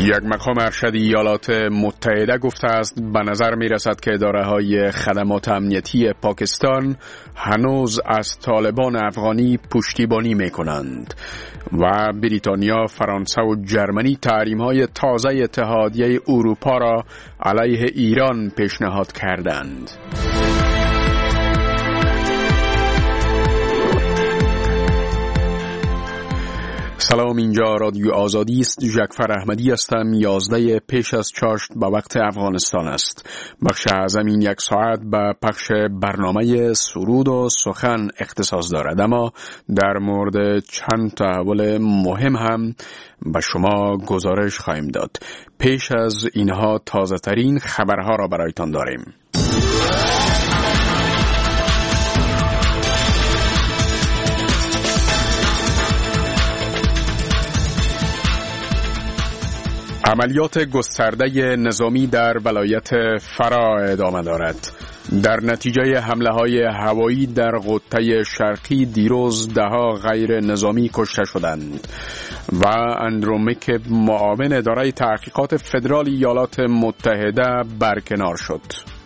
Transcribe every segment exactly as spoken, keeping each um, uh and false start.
یک مقام ارشد ایالات متحده گفته است به نظر می رسد که اداره‌های خدمات امنیتی پاکستان هنوز از طالبان افغانی پشتیبانی می کنند و بریتانیا، فرانسه و جرمنی تحریم‌های تازه اتحادیه اروپا را علیه ایران پیشنهاد کردند. سلام، اینجا رادیو آزادی است. جعفر احمدی هستم. یازده پیش از چاشت به وقت افغانستان است. بخش اعظم این یک ساعت به پخش برنامه سرود و سخن اختصاص دارد، اما در مورد چند تحول مهم هم به شما گزارش خواهیم داد. پیش از اینها تازه ترین خبرها را برایتان داریم. عملیات گسترده نظامی در ولایت فرا ادامه دارد. در نتیجه حمله های هوایی در غوطه شرقی دیروز دهها غیر نظامی کشته شدند و اندرومک معاون اداره تحقیقات فدرال ایالات متحده برکنار شد.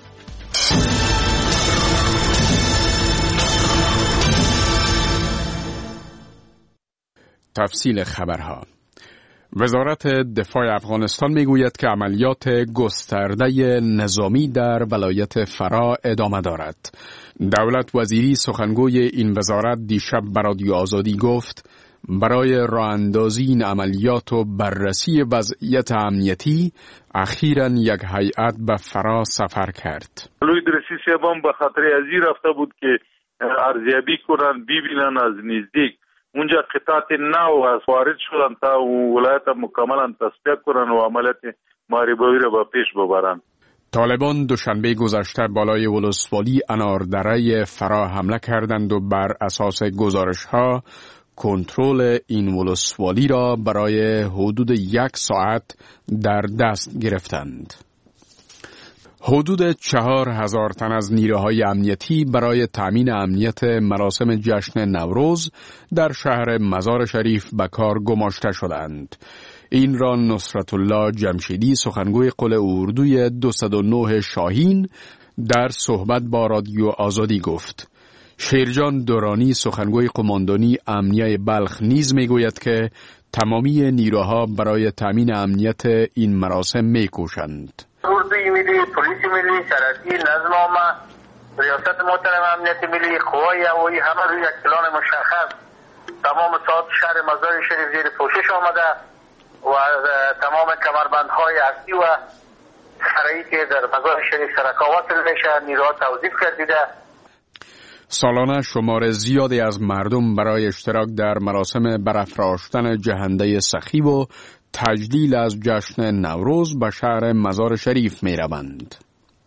تفصیل خبرها. وزارت دفاع افغانستان میگوید که عملیات گسترده نظامی در ولایت فرا ادامه دارد. دولت وزیری سخنگوی این وزارت دیشب به رادیو آزادی گفت برای راه اندازی این عملیات و بررسی وضعیت امنیتی اخیراً یک هیئت به فرا سفر کرد. لوی درسی صاحب به خاطر ازی رفته بود که ارزیابی کنن، ببینن از نزدیک اونجا قطعات نو از وارد شدن تا ولایت مکملا تصفیه کنن و عملیات محاربه‌ای را به پیش ببرن. طالبان دوشنبه گذشته بالای ولسوالی اناردره فرا حمله کردند و بر اساس گزارش‌ها کنترل این ولسوالی را برای حدود یک ساعت در دست گرفتند. حدود چهار هزار تن از نیروهای امنیتی برای تأمین امنیت مراسم جشن نوروز در شهر مزار شریف به کار گماشته شدند. این را نصرت الله جمشیدی، سخنگوی قل اردوی دویست و نه شاهین، در صحبت با رادیو آزادی گفت. شیرجان دورانی، سخنگوی قماندانی امنیه بلخ، نیز میگوید که تمامی نیروها برای تأمین امنیت این مراسم میکوشند. اردوی ملی، پلیس ملی، سرحدی، نظم عامه، ریاست محترم امنیت ملی، قوای هوایی، همه روی یک پلان مشخص تمام ساعت شهر مزار شریف زیر پوشش آمده و تمام کمربندهای اصلی و فرعی که در مزار شریف سرکاوات میشه نیروها توظیف کردیده. سالانه شمار زیادی از مردم برای اشتراک در مراسم برافراشتن جهنده سخی و تجلیل از جشن نوروز به شهر مزار شریف می روند.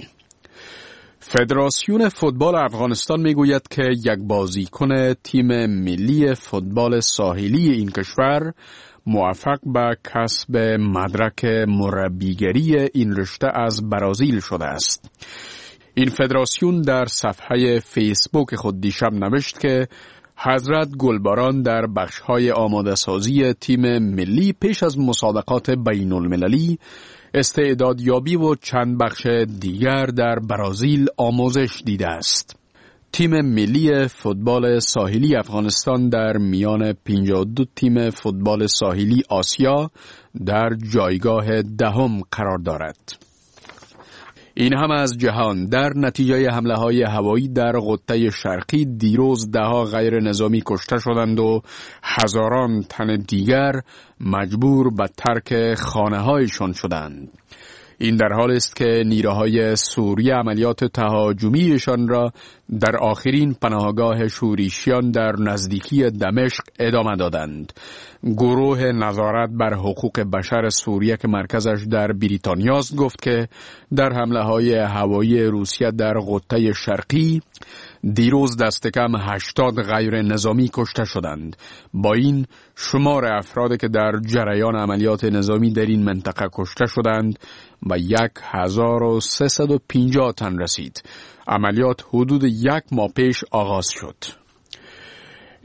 فدراسیون فوتبال افغانستان می گوید که یک بازیکن تیم ملی فوتبال ساحلی این کشور موفق به کسب مدرک مربیگری این رشته از برازیل شده است. این فدراسیون در صفحه فیسبوک خود دیشب نوشت که حضرت گلباران در بخش‌های آماده سازی تیم ملی پیش از مسابقات بین المللی استعدادیابی و چند بخش دیگر در برازیل آموزش دیده است. تیم ملی فوتبال ساحلی افغانستان در میان پنجاه و دو تیم فوتبال ساحلی آسیا در جایگاه دهم قرار دارد. این هم از جهان. در نتیجه حمله های هوایی در غوطه شرقی دیروز دهها غیر نظامی کشته شدند و هزاران تن دیگر مجبور به ترک خانه هایشان شدند. این در حال است که نیروهای سوریه عملیات تهاجمیشان را در آخرین پناهگاه شوریشیان در نزدیکی دمشق ادامه دادند. گروه نظارت بر حقوق بشر سوریه که مرکزش در بریتانیا است گفت که در حمله های هوایی روسیه در غوطه شرقی دیروز دست کم هشتاد غیر نظامی کشته شدند. با این شمار افرادی که در جریان عملیات نظامی در این منطقه کشته شدند به یک هزار و سیصد و پنجاه تن رسید. عملیات حدود یک ماه پیش آغاز شد.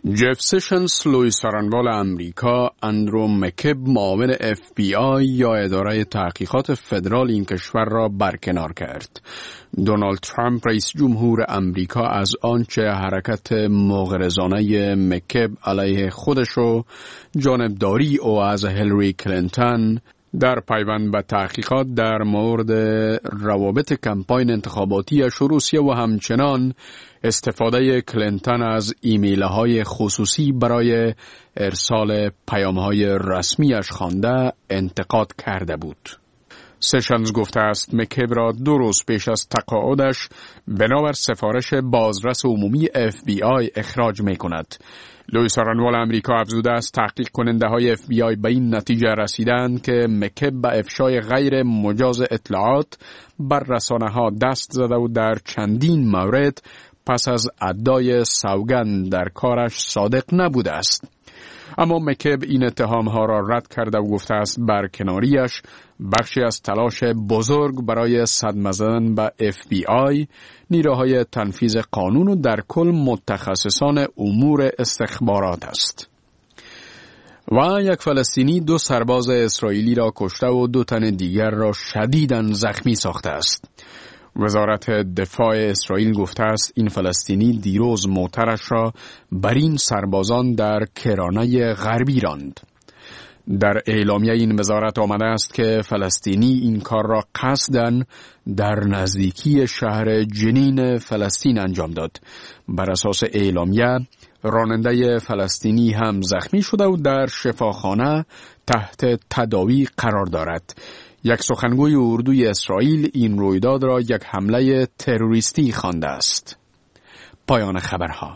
جف سشنز، لوئیس سارنوال امریکا، اندرو مکب معاون اف بی آی یا اداره تحقیقات فدرال این کشور را برکنار کرد. دونالد ترامپ رئیس جمهور امریکا از آنچه حرکت مغرضانه مکب علیه خودش و جانبداری او از هیلاری کلینتون در پیوند به تحقیقات در مورد روابط کمپاین انتخاباتیش و روسیه و همچنان استفاده کلینتون از ایمیل های خصوصی برای ارسال پیام های رسمیش خوانده انتقاد کرده بود. سشنز گفته است مکب را دو روز پیش از تقاعدش بنابر سفارش بازرس عمومی اف بی آی اخراج می کند. لوئیس سارنوال امریکا افزوده است تحقیق کننده های اف بی آی به این نتیجه رسیدند که مکب به افشای غیر مجاز اطلاعات بر رسانه ها دست زده و در چندین مورد پس از ادای سوگند در کارش صادق نبوده است. اما مکب این اتهام ها را رد کرده و گفته است برکناریش بخشی از تلاش بزرگ برای صدمه زدن به اف بی آی، نیروهای تنفیذ قانون و در کل متخصصان امور استخبارات است. و یک فلسطینی دو سرباز اسرائیلی را کشته و دو تن دیگر را شدیداً زخمی ساخته است. وزارت دفاع اسرائیل گفته است این فلسطینی دیروز موترش را بر این سربازان در کرانه غربی راند. در اعلامیه این وزارت آمده است که فلسطینی این کار را قصداً در نزدیکی شهر جنین فلسطین انجام داد. بر اساس اعلامیه راننده فلسطینی هم زخمی شده و در شفاخانه تحت تداوی قرار دارد. یک سخنگوی اردوی اسرائیل این رویداد را یک حمله تروریستی خوانده است. پایان خبرها.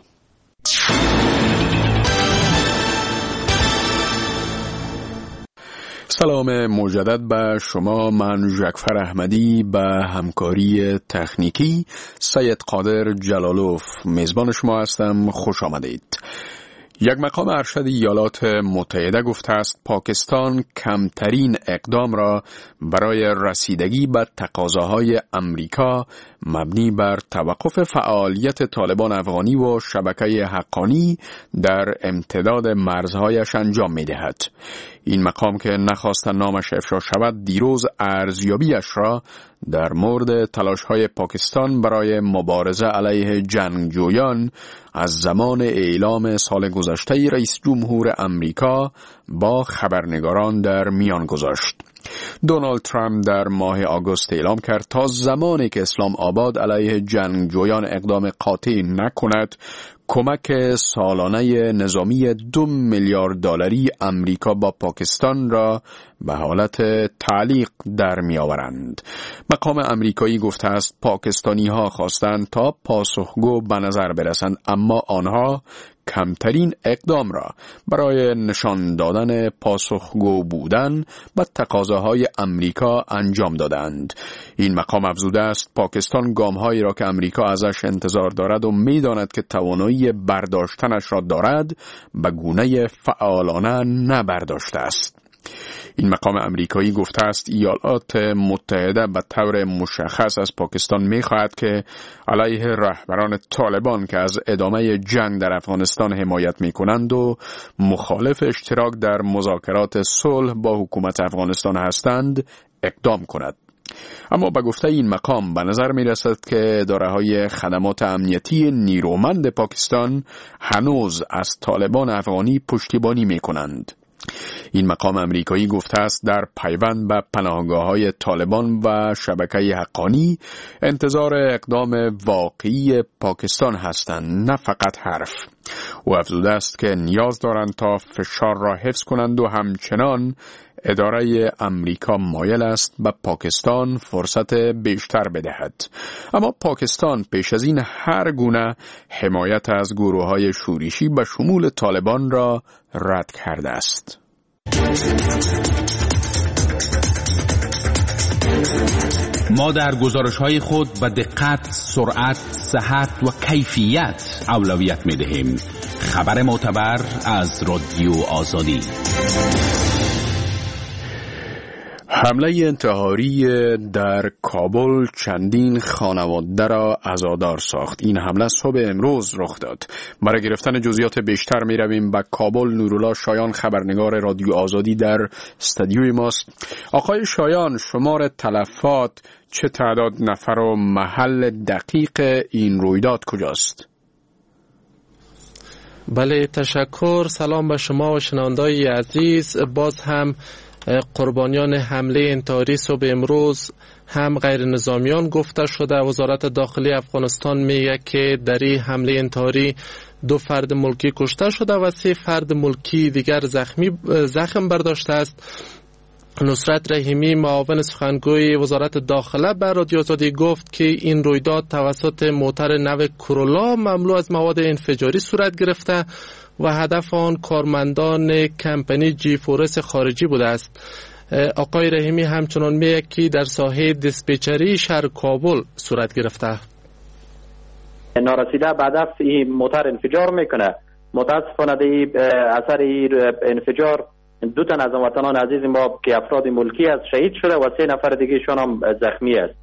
سلام مجدد به شما. من جعفر احمدی به همکاری تکنیکی سید قادر جلالوف میزبان شما هستم. خوش آمدید. یک مقام ارشد ایالات متحده گفته است پاکستان کمترین اقدام را برای رسیدگی به تقاضاهای امریکا مبنی بر توقف فعالیت طالبان افغانی و شبکه حقانی در امتداد مرزهایش انجام می دهد. این مقام که نخواست نامش افشا شود دیروز ارزیابیش را در مورد تلاش‌های پاکستان برای مبارزه علیه جنگجویان از زمان اعلام سال گذشته رئیس جمهور امریکا با خبرنگاران در میان گذاشت. دونالد ترامپ در ماه آگوست اعلام کرد تا زمانی که اسلام آباد علیه جنگجویان اقدام قاطع نکند کمک سالانه نظامی دو میلیارد دلاری امریکا با پاکستان را به حالت تعلیق در می آورند. مقام امریکایی گفته است پاکستانی ها خواستند تا پاسخگو به نظر برسند اما آنها کمترین اقدام را برای نشان دادن پاسخگو بودن به تقاضاهای امریکا انجام دادند. این مقام افزوده است پاکستان گام‌هایی را که امریکا ازش انتظار دارد و می‌داند که توانایی برداشتنش را دارد به گونه فعالانه نبرداشته است. این مقام امریکایی گفته است ایالات متحده به طور مشخص از پاکستان می‌خواهد که علیه رهبران طالبان که از ادامه جنگ در افغانستان حمایت می‌کنند و مخالف اشتراک در مذاکرات صلح با حکومت افغانستان هستند اقدام کند. اما به گفته این مقام به نظر می رسد که اداره‌های خدمات امنیتی نیرومند پاکستان هنوز از طالبان افغانی پشتیبانی می کنند. این مقام امریکایی گفته است در پیوند به پناهگاه‌های طالبان و شبکه حقانی انتظار اقدام واقعی پاکستان هستند نه فقط حرف. او افزوده است که نیاز دارند تا فشار را حفظ کنند و همچنان اداره امریکا مایل است به پاکستان فرصت بیشتر بدهد. اما پاکستان پیش از این هر گونه حمایت از گروه‌های شورشی به شمول طالبان را رد کرده است. ما در گزارش‌های خود به دقت، سرعت، صحت و کیفیت اولویت می‌دهیم. خبر معتبر از رادیو آزادی. حمله انتحاری در کابل چندین خانواده را عزادار ساخت. این حمله صبح امروز رخ داد. برای گرفتن جزئیات بیشتر می رویم به کابل. نورالله شایان خبرنگار رادیو آزادی در استودیوی ماست. آقای شایان، شمار تلفات، چه تعداد نفر و محل دقیق این رویداد کجاست؟ بله، تشکر. سلام به شما و شنوندگان عزیز. باز هم قربانیان حمله انتحاری صبح امروز هم غیر نظامیان گفته شده. وزارت داخلی افغانستان میگه که در این حمله انتحاری دو فرد ملکی کشته شده و سه فرد ملکی دیگر زخمی زخم برداشته است. نصرت رحیمی، معاون سخنگوی وزارت داخله، به رادیو آزادی گفت که این رویداد توسط موتر نو کرولا مملو از مواد انفجاری صورت گرفته و هدف آن کارمندان کمپانی جی فورس خارجی بوده است. آقای رحیمی همچنان میگه که در ساحه دیسپچری شهر کابل صورت گرفته. نارسیده بعد از این موتر انفجار میکنه. متاسفانه در اثر این انفجار دو تن از هموطنان عزیز ما که افراد ملکی از شهید شده و سه نفر دیگه شون هم زخمی است.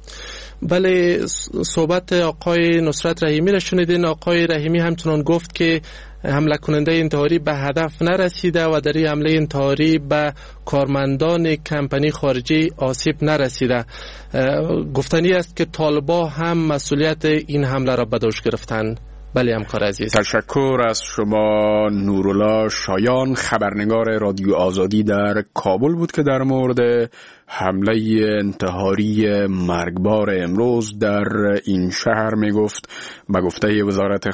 بله، صحبت آقای نصرت رحیمی را شنیدین. آقای رحیمی همچنان گفت که حمله کننده انتحاری به هدف نرسیده و در این حمله انتحاری به کارمندان کمپانی خارجی آسیب نرسیده. گفتنی است که طالبان هم مسئولیت این حمله را به دوش گرفتند. بله همکار عزیز. تشکر از شما. نورالله شایان خبرنگار رادیو آزادی در کابل بود که در مورد حمله انتحاری مرگبار امروز در این شهر می گفت. به گفته وزارت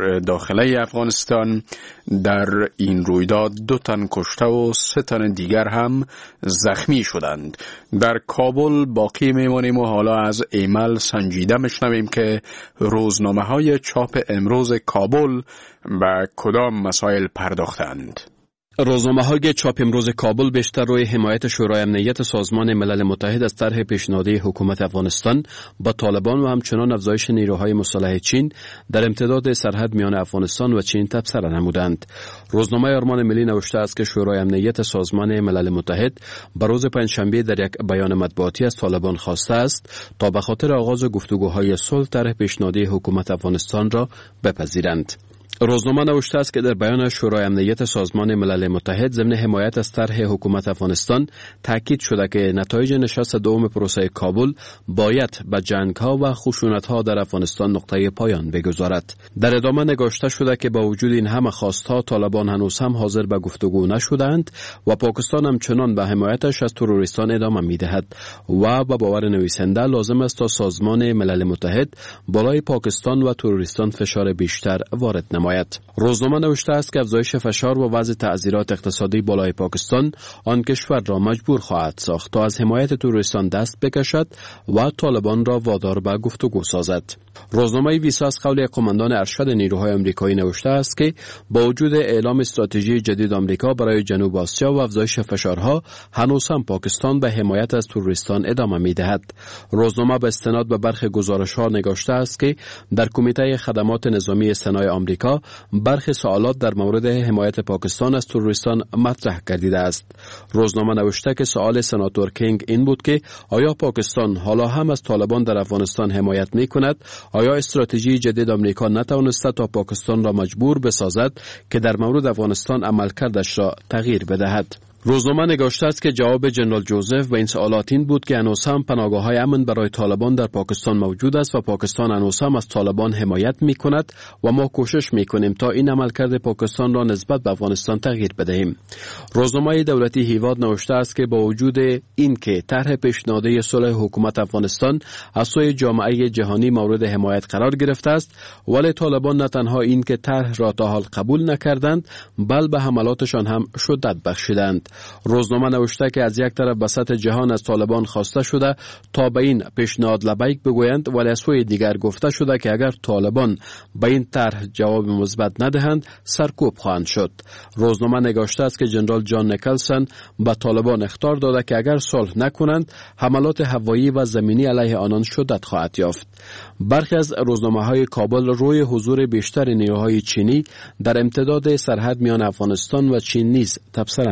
داخله افغانستان در این رویداد دو تن کشته و سه تن دیگر هم زخمی شدند. در کابل باقی میمانیم و حالا از ایمل سنجیده میشنویم که روزنامه های چاپ امروز کابل به کدام مسائل پرداختند. روزنامه‌های چاپ امروز کابل بیشتر روی حمایت شورای امنیت سازمان ملل متحد از طرح پیشنهادی حکومت افغانستان با طالبان و همچنان افزایش نیروهای مسلح چین در امتداد سرحد میان افغانستان و چین تبصره نمودند. روزنامه آرمان ملی نوشته است که شورای امنیت سازمان ملل متحد به روز پنجشنبه در یک بیان مطبوعاتی از طالبان خواسته است تا به خاطر آغاز گفتگوهای صلح طرح پیشنهادی حکومت افغانستان را بپذیرند. روزنامه نوشته است که در بیان شورای امنیت سازمان ملل متحد ضمن حمایت از طرح حکومت افغانستان تاکید شده که نتایج نشست دوم پروسه کابل باید به جنگ‌ها و خشونت‌ها در افغانستان نقطه پایان بگذارد. در ادامه نگاشته شده که با وجود این همه خواست‌ها طالبان هنوز هم حاضر به گفتگو نشدند و پاکستان همچنان به حمایتش از تروریستان ادامه می‌دهد و با باور نویسنده لازم است تا سازمان ملل متحد بالای پاکستان و تروریستان فشار بیشتر وارد نماید. روزنامه نوشته است که افزایش فشار و وضع تعزیرات اقتصادی بالای پاکستان آن کشور را مجبور خواهد ساخت تا از حمایت تروریستان دست بکشد و طالبان را وادار به گفتگو سازد. روزنامه ویسا از قول قماندان ارشد نیروهای آمریکایی نوشته است که با وجود اعلام استراتژی جدید آمریکا برای جنوب آسیا و افزایش فشارها هنوز هم پاکستان به حمایت از تروریستان ادامه می‌دهد. روزنامه به استناد به برخی گزارش‌ها نگاشته است که در کمیته خدمات نظامی سنای آمریکا برخی سوالات در مورد حمایت پاکستان از تروریستان مطرح گردیده است. روزنامه نوشته که سوال سناتور کینگ این بود که آیا پاکستان حالا هم از طالبان در افغانستان حمایت می‌کند؟ آیا استراتژی جدید آمریکا نتوانسته تا پاکستان را مجبور بسازد که در مورد افغانستان عملکردش را تغییر بدهد؟ روزنامه نگاشته است که جواب جنرال جوزف به این سوالات این بود که هنوز هم پناهگاه‌های امن برای طالبان در پاکستان موجود است و پاکستان هنوز هم از طالبان حمایت می‌کند و ما کوشش می‌کنیم تا این عملکرد پاکستان را نسبت به افغانستان تغییر بدهیم. روزنامه دولتی هیواد نوشته است که با وجود این که طرح پیشنهادی صلح حکومت افغانستان از سوی جامعه جهانی مورد حمایت قرار گرفته است، ولی طالبان نه تنها این که طرح را تا حال قبول نکردند، بل به حملاتشان هم شدت بخشیدند. روزنامه نوشته که از یک طرف به سطح جهان از طالبان خواسته شده تا به این پیشنهاد لبیک بگویند، ولی از سوی دیگر گفته شده که اگر طالبان به این طرح جواب مثبت ندهند سرکوب خواهند شد. روزنامه نگاشته است که جنرال جان نیکلسن به طالبان اخطار داده که اگر صلح نکنند حملات هوایی و زمینی علیه آنان شدت خواهد یافت. برخی از روزنامه‌های کابل روی حضور بیشتر نیروهای چینی در امتداد سرحد میان افغانستان و چین نیز تبصره نمودند.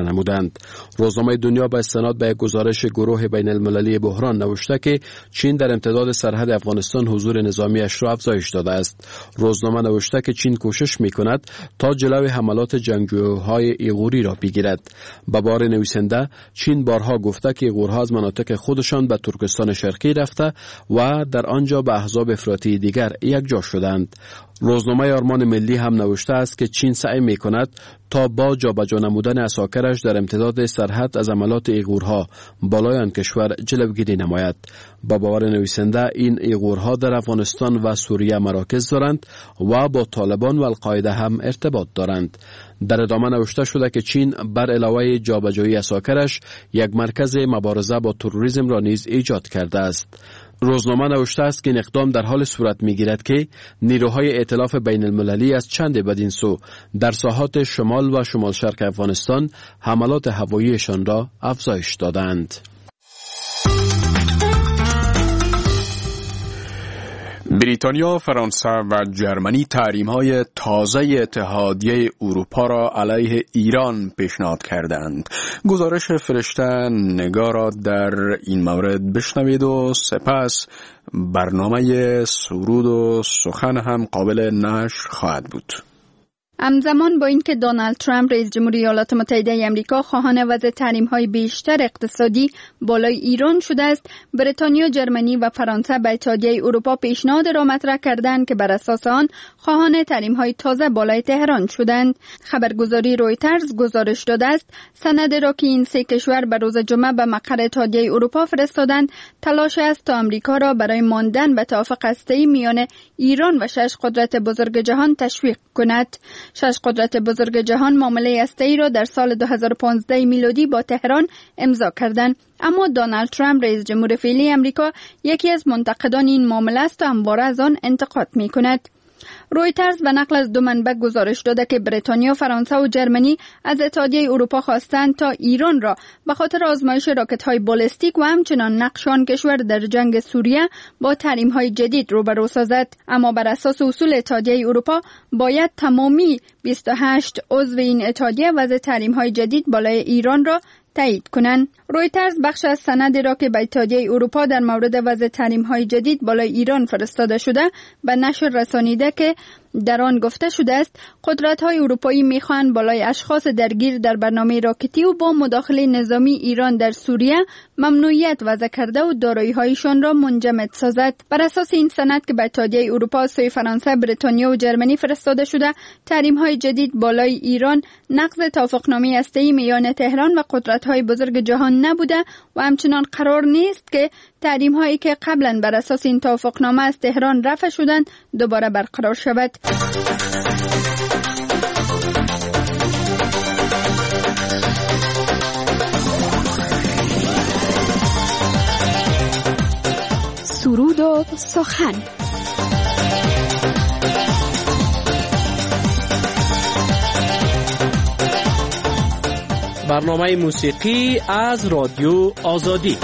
دارند. روزنامه دنیا با استناد به گزارش گروه بین المللی بحران نوشته که چین در امتداد سرحد افغانستان حضور نظامیش را افزایش داده است. روزنامه نوشته که چین کوشش می‌کند تا جلوی حملات جنگجوهای ایغوری را بگیرد. به بار نویسنده، چین بارها گفته که ایغورها از مناطق خودشان به ترکستان شرقی رفته و در آنجا به احزاب افراطی دیگر یکجا شدند. روزنامه آرمان ملی هم نوشته است که چین سعی می‌کند تا با جابجا نمودن عساکرش در امتداد سرحد از عملات ایغورها بالای آن کشور جلوگیری نماید. با باور نویسنده، این ایغورها در افغانستان و سوریه مراکز دارند و با طالبان و القاعده هم ارتباط دارند. در ادامه نوشته شده که چین بر علاوه جابجایی عساکرش یک مرکز مبارزه با تروریسم را نیز ایجاد کرده است. روزنامه نوشته است که این اقدام در حال صورت می‌گیرد که نیروهای ائتلاف بین المللی از چند بدین سو در ساحات شمال و شمال شرق افغانستان حملات هواییشان را افزایش دادند. بریتانیا، فرانسه و جرمنی تحریم‌های تازه اتحادیه اروپا را علیه ایران پیشنهاد کردند. گزارش فرشته نگار را در این مورد بشنوید و سپس برنامه سرود و سخن هم قابل نشر خواهد بود. همزمان با اینکه دونالد ترامپ رئیس جمهوری ایالات متحده آمریکا خواهان وضع تحریم‌های بیشتر اقتصادی بالای ایران شده است، بریتانیا، جرمنی و فرانسه به اتحادیه اروپا پیشنهاد را مطرح کردند که بر اساس آن خواهان تحریم‌های تازه بالای تهران شدند. خبرگزاری رویترز گزارش داده است سند را که این سه کشور به روز جمعه به مقر اتحادیه اروپا فرستادند تلاش است تا آمریکا را برای ماندن به توافق هسته‌ای میان ایران و شش قدرت بزرگ جهان تشویق کند. شش قدرت بزرگ جهان معامله هسته‌ای را در سال دو هزار و پانزده میلادی با تهران امضا کردند، اما دونالد ترامپ رئیس جمهور فعلی آمریکا یکی از منتقدان این معامله است و همواره از آن انتقاد می‌کند. رویترز به نقل از دو منبع گزارش داده که بریتانیا، فرانسه و جرمنی از اتحادیه اروپا خواستند تا ایران را به خاطر آزمایش راکت‌های بالستیک و همچنان نقش آن کشور در جنگ سوریه با تحریم‌های جدید روبرو سازد، اما بر اساس اصول اتحادیه اروپا باید تمامی بیست و هشت عضو این اتحادیه وضع تحریم‌های جدید بالای ایران را تایید کنند. رویترز بخش از سندی را که به اتحادیه اروپا در مورد وضع تحریم‌های جدید بالای ایران فرستاده شده به نشر رسانیده که در آن گفته شده است قدرت‌های اروپایی می‌خواهند بالای اشخاص درگیر در برنامه راکتی و با مداخله نظامی ایران در سوریه ممنوعیت وضع کرده و دارایی‌هایشان را منجمد سازد. بر اساس این سند که به اتحادیه اروپا از سوی فرانسه، بریتانیا و جرمنی فرستاده شده، تحریم‌های جدید بالای ایران نقض توافقنامه هسته‌ای میان تهران و قدرت‌های بزرگ جهان نبوده و همچنان قرار نیست که تحریم‌هایی که قبلا بر اساس این توافقنامه از تهران رفع شدند دوباره برقرار شود. سرود و سخن. برنامه موسیقی از رادیو آزادی.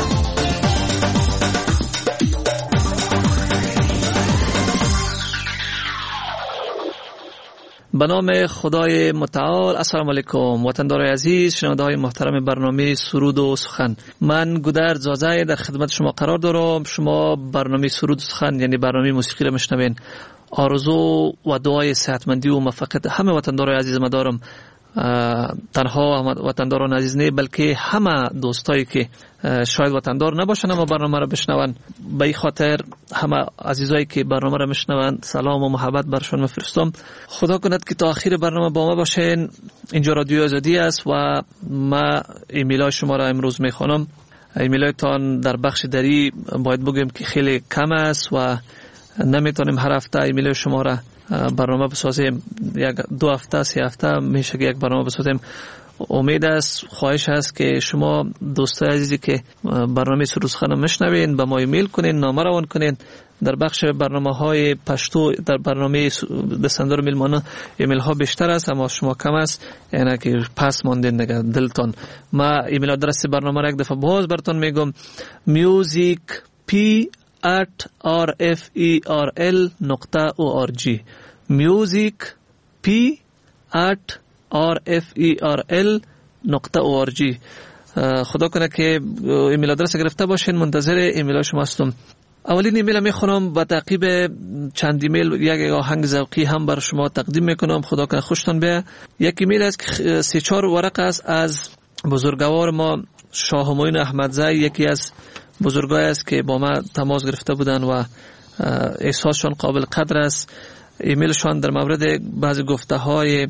به نام خدای متعال. السلام علیکم وطندارای عزیز، شنونده های محترم برنامه سرود و سخن. من گودرد زازای در خدمت شما قرار دارم. شما برنامه سرود و سخن یعنی برنامه موسیقی را میشنوین. آرزو و دعای صحتمندی و موفقیت همه وطندارای عزیز ما دارم. تنها وطنداران عزیز نه بلکه همه دوستایی که شاید وطندار نباشن اما برنامه را بشنون، به این خاطر همه عزیزایی که برنامه را میشنون سلام و محبت برشون میفرستم. خدا کند که تا آخر برنامه با ما باشین. اینجا رادیو آزادی است و ما ایمیلای شما را امروز میخوانم. ایمیلایتان در بخش دری باید بگیم که خیلی کم است و نمیتونیم هر هفته ایمیل شما را برنامه بسازیم. یک دو هفته سه هفته میشه که یک برنامه بسازیم. امید است، خواهش است که شما دوستای عزیزی که برنامه سرود سخن میشنوین به ما ایمیل کنین، نامه روان کنین. در بخش برنامه‌های پشتو در برنامه دستاندار میلمانه ایمیل ها بیشتر است اما شما کم است، یعنی که پس ماندین دیگه دلتون. ما ایمیل آدرس برنامه را یک دفعه باز براتون میگم: music p at rferl نقطه org music p at rferl نقطه او آر جی. خدا کنه که ایمیل آدرس گرفته باشین، منتظر ایمیل شما هستم. اولین ایمیل میخونم و تعقیب چند ایمیل یک آهنگ ذوقی هم بر شما تقدیم میکنم. خدا کنه خوشتون بیاد. یک ایمیل است که سه چهار ورق است از بزرگوار ما شاه همایون احمدزی، یکی از بزرگای است که با ما تماس گرفته بودن و احساسشان قابل قدر است. ایمیلشان در مورد بعضی گفته های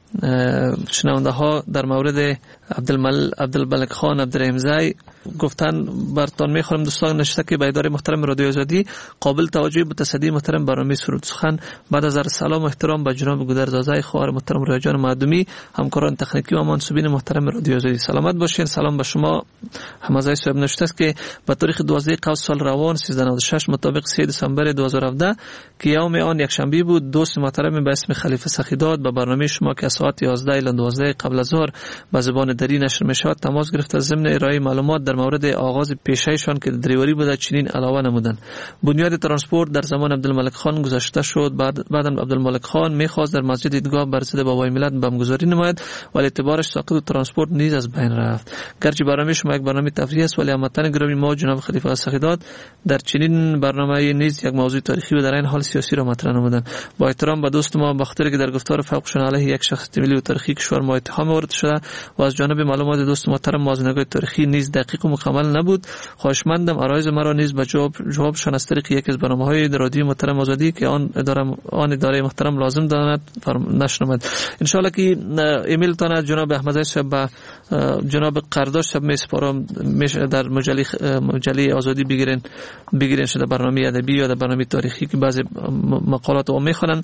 شنونده ها در مورد عبدالمل عبدالملک خان عبدالرحیمزی گفتن برتان میخورم دوستان نشسته که به اداره محترم رادیو آزادی قابل توجه متصدی محترم برنامه سرود سخن. بعد از سلام و احترام به جناب گودرزازی خواهر محترم رایجان معدومی، همکاران تکنیکی و منصوبین محترم رادیو آزادی سلامت باشین. سلام به شما. حمزه صاحب نشسته است که به تاریخ دوازده قوس سال روان سیزده نود و شش مطابق سه دسامبر دو هزار و هفده که یوم آن یک شنبه بود، دوست محترم به اسم خلیفه سخیداد به برنامه شما که ساعت یازده الی دوازده قبل از ظهر به زبان دری نشر میشود تماس گرفته ضمن ارائه معلومات در مورد آغاز پیشه‌شان که دریوری بوده چنین علاوه نمودند. بنیاد ترانسپورت در زمان عبدالملک خان گذاشته شد. بعد بعدم عبدالملک خان میخواست در مسجد دیدگاه بر ضد بابای ملت بمبگذاری نماید ولی اعتبارش ساقط ترانسپورت نیز از بین رفت. گرچه برنامه شما یک برنامه تفریحی است ولی هموطن گرامی ما جناب خلیفه سخیداد در چنین برنامه نیز یک موضوع تاریخی و در این حال سیاسی را مطرح نمودند. با احترام به دوست ما بخاطر که در گفتار فوقشان علیه یک شخص ملی و تاریخی کشور ما اتهام وارد شده و از جانب معلومات دوست محترم موازنه‌های تاریخی نیز دقیق و مکمل نبود، خواهشمندم عرایض مرا نیز به جواب جوابشان از طریق یک از برنامه‌های رادیو محترم آزادی که آن اداره آن اداره محترم لازم داند نشر نماید. ان شاء الله که ایمیل تان از جناب احمدی صاحب به جناب قرداش صاحب میسپارم در مجله مجله آزادی بگیرین بگیرین شده برنامه ادبی یا در برنامه تاریخی که بعضی مقالات رو میخونن.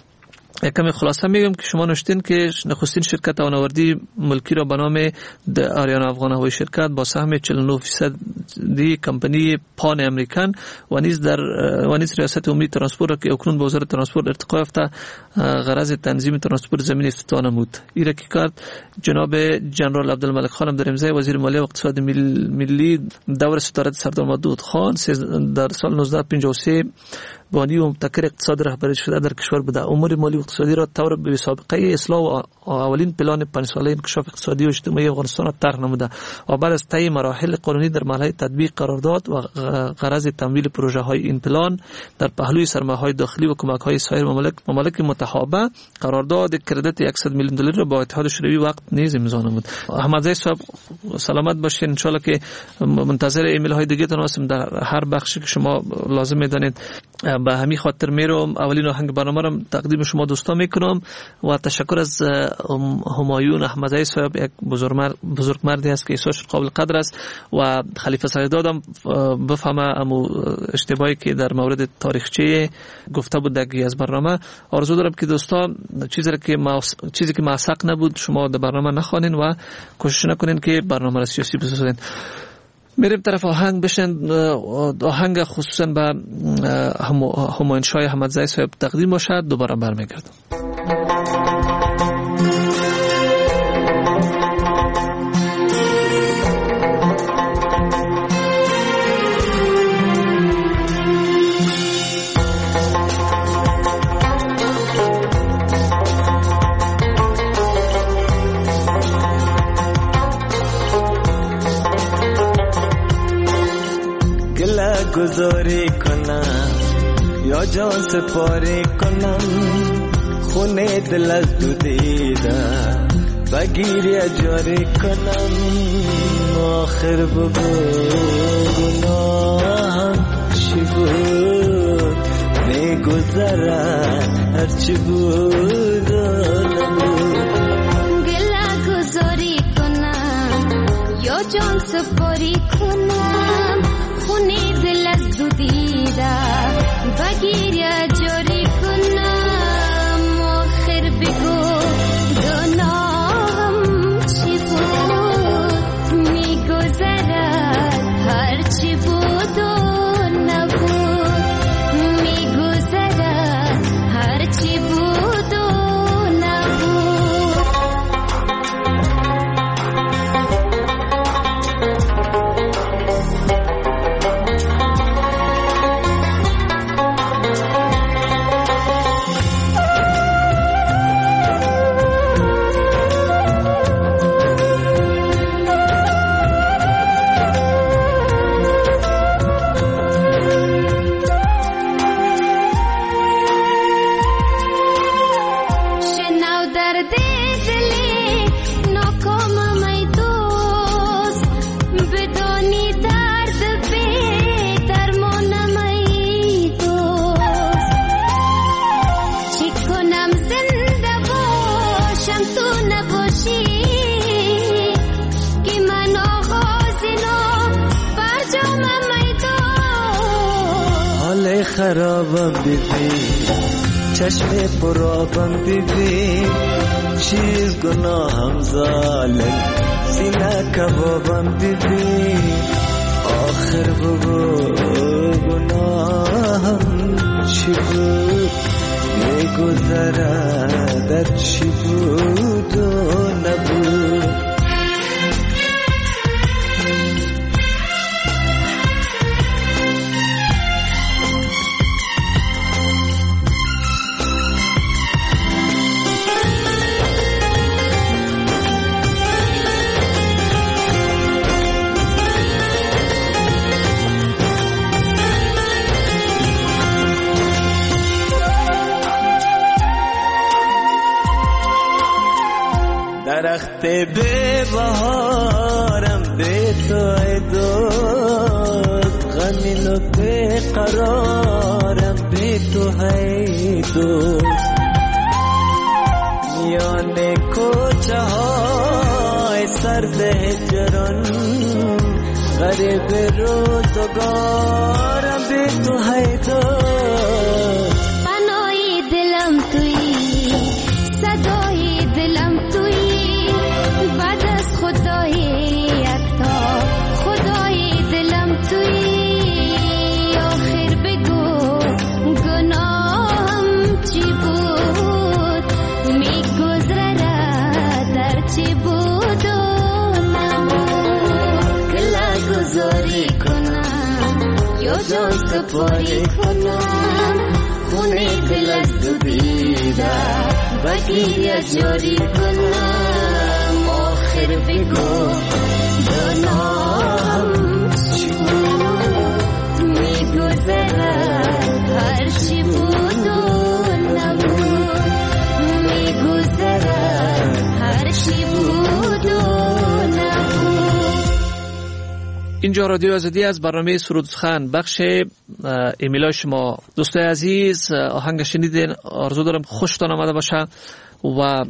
کمی خلاصه میگم که شما نوشتین که نخستین شرکت آنوردی ملکی را به نام آریانا افغان هوایی شرکت با سهم چهل و نه فیصدی کمپانی پان امریکن و نیز در و نیز ریاست عمومی ترانسپورت را که اکنون به وزارت ترانسپورت ارتقا یافته غرض تنظیم ترانسپورت زمینی افتتاح نمود. این را که کرد جناب جنرال عبدالملک خان عبدالرحیمزی وزیر مالیه و اقتصاد ملی دور صدارت سردار مودود خان در سال نوزده پنجاه و سه بانی و مبتکر اقتصاد رهبری شده در کشور بوده. امور مالی و اقتصادی را طور به سابقه اصلاح و اولین پلان پنج ساله انکشاف اقتصادی و اجتماعی افغانستان را طرح نموده و بعد از طی مراحل قانونی در مرحله تطبیق قرار داد و غرض تمویل پروژه های این پلان در پهلوی سرمایه‌های داخلی و کمک های سایر ممالک ممالک متحابه قرارداد کردیت صد میلیون دلاری را با اتحاد شوروی وقت نیز امضا نمود. احمدزی صاحب سلامت باشین. ان شاء الله که منتظر ایمیل های دیگه تون هستم در هر بخشی که شما لازم میدانید. به همین خاطر میرم اولین آهنگ برنامه را تقدیم شما دوستان میکنم و تشکر از همایون احمدزی صاحب، یک بزرگ بزرگ مردی است که احساسش قابل قدر است و خلیفه سخیداد هم بفهمه امو اشتباهی که در مورد تاریخچه گفته بود در از برنامه. آرزو دارم که دوستان چیزی که ما چیزی که موثق نبود شما در برنامه نخوانین و کوشش نکنین که برنامه را سیاسی بسازین. میریم طرف آهنگ بشن. آهنگ خصوصا به همایون شاه احمدزی صاحب تقدیم باشد. دوباره برمیگردم. گذاری کنم یا جان سپاری کنم خونه دل از دو دیده بگیری اجاری کنم آخر بگو گناهم چی بود میگذرد هرچی بود و نبود. گله گذاری کنم یا جان سپاری کنم خونه دل از دو دیده بگیر اجاری کنم آخر بگو گناهم چی بود میگذرد هرچی بود و نبود میگذرد هرچی بود و نبود. خرابم ببین، چشم پرابم ببین، چیز گناهم ظالم سینه کبابم ببین، آخر بگو گناهم چی بود، میگذره در چی بود و نبود. درخت به بهارم به تو ای دوست، غمین و به قرارم به تو ای دوست، میان کوچه های سرد هجران غریب روزگارم به تو ای دوست. پناهی دلم تویی، صدای دلم تویی، بعد از خدای یکتا خدای دلم تویی، آخر بگو گناهم چی بود، میگذره در چی بود و نبود. کلا گذاری کنم یا جان سپاری کنم، خونه دل از دو دیده بگیر جاری کنم، آخر بگو گناهم چی بود، میگذره هر چی بود و نبود، میگذره هر چی بود و نبود. اینجا رادیو آزادی از برنامه سرود سخن بخش ایمیلای شما دوستای عزیز. آهنگ شنیدین، آرزو دارم خوشتان آمده باشه و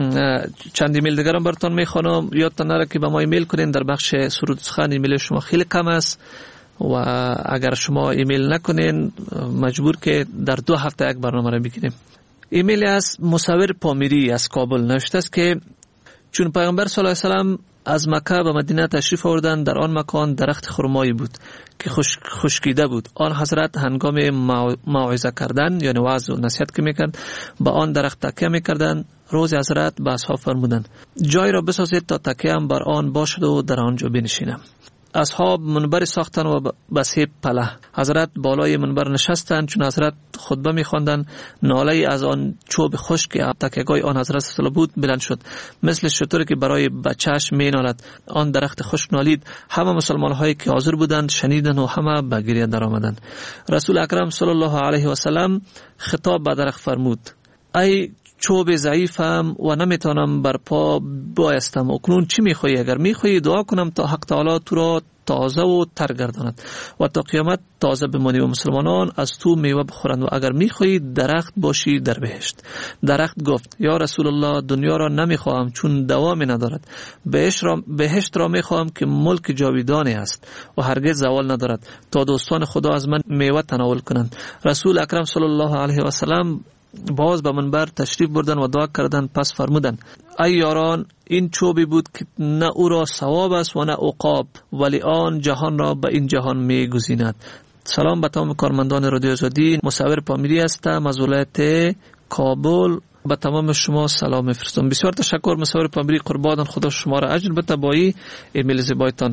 چند ایمیل دیگرم براتون میخوانم. یادتان نره که به ما ایمیل کنین در بخش سرود سخن. ایمیل شما خیلی کم است و اگر شما ایمیل نکنین مجبور که در دو هفته یک برنامه را بگیریم. ایمیل از مصور پامیری از کابل نوشته است که چون پیامبر صلی الله علیه و سلم از مکه به مدینه تشریف آوردند، در آن مکان درخت خرمایی بود که خشک خشکیده بود. آن حضرت هنگام موعظه کردن یعنی وعظ و نصیحت که میکرد به آن درخت تکیه میکردند. روز حضرت به اصحاب فرمودند جای را بسازید تا تکیه هم بر آن باشد و در آنجا بنشینم. اصحاب منبر ساختن و بسیب پله. حضرت بالای منبر نشستند. چون حضرت خطبه می‌خواندند، ناله از آن چوب خشک که تکیه‌گاه آن حضرت صلی الله بود بلند شد، مثل شتری که برای بچه‌اش می‌نالد. آن درخت خشک نالید. همه مسلمان‌هایی که حاضر بودند شنیدند و همه به گریه درآمدند. رسول اکرم صلی الله علیه و سلم خطاب به درخت فرمود ای چوب ضعیفم و نمیتونم بر پا بایستم، اکنون چی میخوایی؟ اگر میخوایی دعا کنم تا حق تعالی تو را تازه و تر گرداند و تا قیامت تازه بمانی و مسلمانان از تو میوه بخورند، و اگر میخوایی درخت باشی در بهشت. درخت گفت یا رسول الله دنیا را نمیخواهم چون دوامی ندارد، بهشت را, بهشت را میخواهم که ملک جاویدانی است و هرگز زوال ندارد تا دوستان خدا از من میوه تناول کنند. رسول اکرم صلی الله علیه و سلم باز به منبر تشریف بردن و دعا کردن. پس فرمودند ای یاران، این چوبی بود که نه او را ثواب است و نه عقاب، ولی آن جهان را به این جهان می گزیند. سلام به تمام کارمندان رادیو آزادی. مصور پامیری هستم از ولایت کابل. به تمام شما سلام میفرستم. بسیار تشکر مصور پامیری، قربان خدا شما را اجر بده با این ایمیل زیبایتان.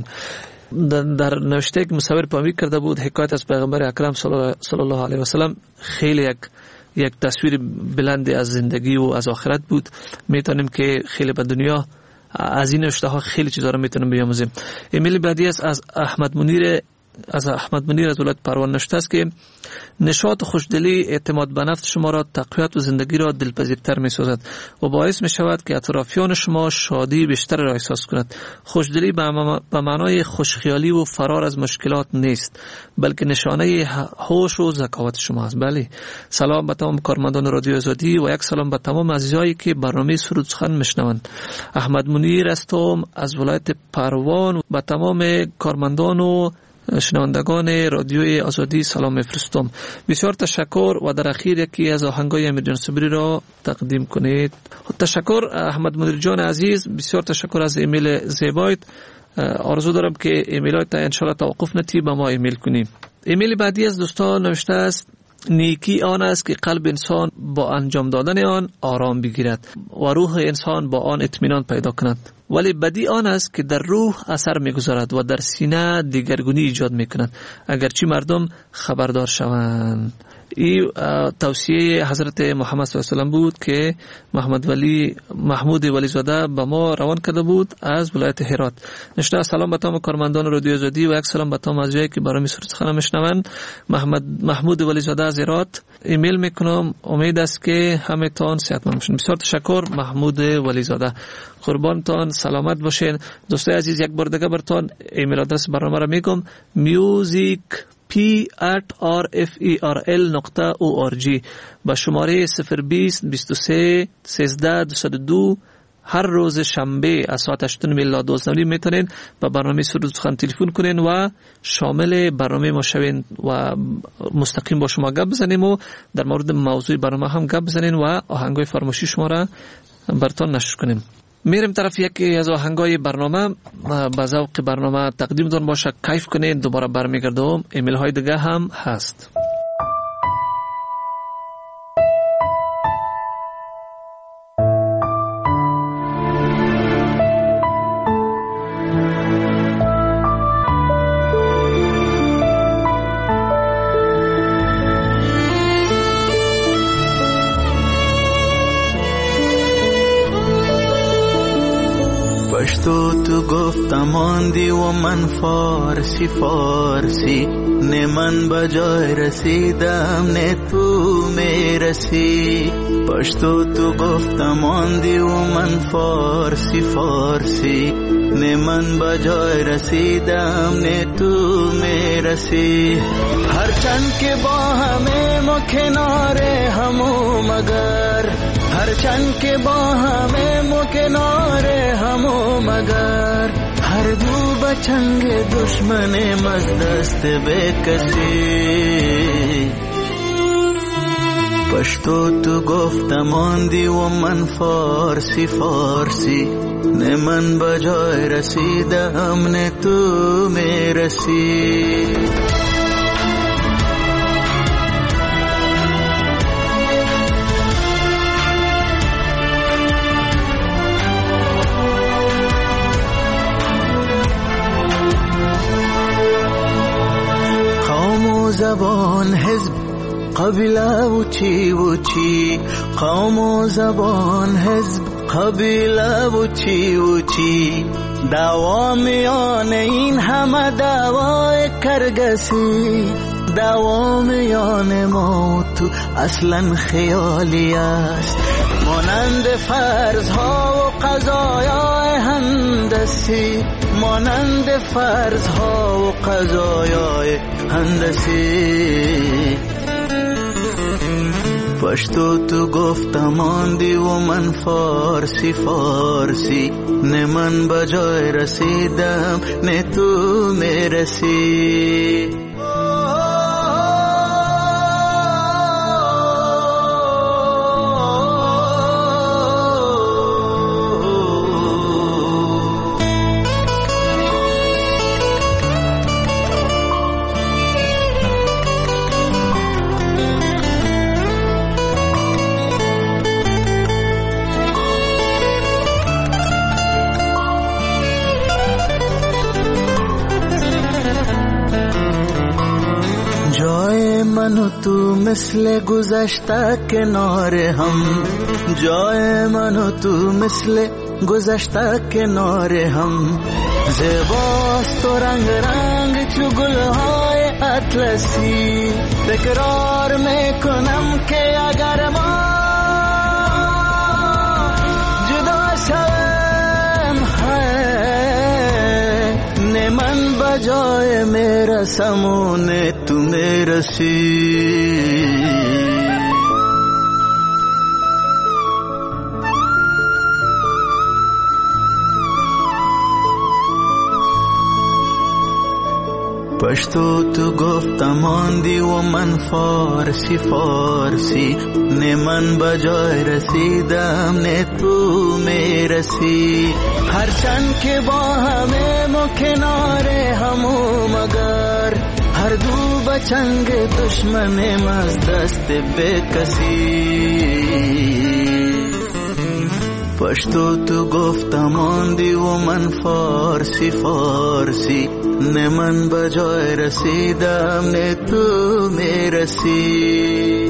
در نوشته که مصور پامیری کرده بود حکایت از پیغمبر اکرم صلی الله علیه و سلم خیلی یک یک تصویر بلندی از زندگی و از آخرت بود. میتونیم که خیلی به دنیا از این نوشته ها خیلی چیزا رو میتونیم بیاموزیم. ایمیل بعدی است از احمد منیر از احمد منیر از ولایت پروان نوشته است که نشاط و خوشدلی اعتماد به نفس شما را تقویت و زندگی را دلپذیرتر می سازد و باعث می شود که اطرافیان شما شادی بیشتر را احساس کنند. خوشدلی به معنای خوشخیالی و فرار از مشکلات نیست، بلکه نشانه هوش و ذکاوت شما است. بله، سلام به تمام کارمندان رادیو آزادی و یک سلام به تمام عزیزایی که برنامه سرود سخن میشنوند. احمد منیر هستم از ولایت پروان. به تمام کارمندان و شنوندگان رادیوی آزادی سلام میفرستم. بسیار تشکر و در اخیر یکی از آهنگای امیر جان صبری را تقدیم کنید. تشکر احمد مدیر جان عزیز، بسیار تشکر از ایمیل زیبایت. آرزو دارم که ایمیلات انشاءالله توقف نتی به ما ایمیل کنیم. ایمیل بعدی از دوستان نوشته است: نیکی آن است که قلب انسان با انجام دادن آن آرام بگیرد و روح انسان با آن اطمینان پیدا کند، ولی بدی آن است که در روح اثر میگذارد و در سینه دیگرگونی ایجاد میکند اگرچه مردم خبردار شوند. این توصیه حضرت محمد صلی الله علیه و سلم بود که محمد ولی محمود ولی زاده به ما روان کرده بود از ولایت هرات. نشته سلام به تمام کارمندان رادیو آزادی و یک سلام به تمام از جایی که برای سخن میشنوند. محمد محمود ولی زاده از هرات ایمیل میکنم. امید است که همه تان صحتمند باشین. بسیار تشکر محمود ولی زاده، قربانتان، سلامت باشین. دوستای عزیز یک بار دیگه براتون ایمیل آدرس برنامه را میگم: music p at r f e r l نقطه او آر جی با شماره صفر بیست بیست و سه سیزده دویست و دو. هر روز شنبه از ساعت هشت الی دوازده میتونین با برنامه سرود سخن تلفن کنین و شامل برنامه ما شوین و مستقیم با شما گپ بزنیم و در مورد موضوع برنامه هم گپ بزنین و آهنگای فرمایشی شما را براتون نشر کنیم. میریم طرف یکی از آهنگای برنامه. با ذوق برنامه تقدیم دون باشه، کیف کنین. دوباره برمیگردم. ایمیل های دیگه هم هست. پشتو تو گفتم آندی و من فارسی فارسی، نه من بجای رسیدم نه تو میرسی. پشتو تو گفتم آندی و من فارسی فارسی، نه من بجای رسیدم نه تو میرسی. هرچند که با همه ما کنار همو مگر، هرچند که با همه ما کنار همو مگر، هر دو بچنگ دشمن مزدست بکشی. پشتو تو گفتم آندی و من فارسی فارسی، نه من بجای رسیدم نه تو میرسی. زبان حزب قبیله و چی و چی، قوم و زبان حزب قبیله و چی و چی، دعوا میان این همه دعوای کرگسی، دعوا میان ما و تو اصلا خیالی است، مانند فرض ها و قضایای هندسی، مانند فرض ها و قضایای هندسی. پشتو تو گفتم آندی و من فارسی فارسی، نه من بجای رسیدم نه تو میرسی. من و تو مثل گذشته کنار هم، جای من و تو مثل گذشته کنار هم، زیباست و رنگ رنگ چو گلهای اطلسی. تکرار میکنم که اگر ما جدا شویم نه من بجای میرسم و نه تو میرسی. پشتو تو گفتم آندی و من فارسی فارسی، نه من بجای رسیدم نه تو میرسی. هرچند که با همه ما کنار همو مگر، هر دو بچنگ دشمنم از دست به کسی. پشتو تو گفتم آندی و من فارسی فارسی، نه من بجای رسیدم نه تو میرسی.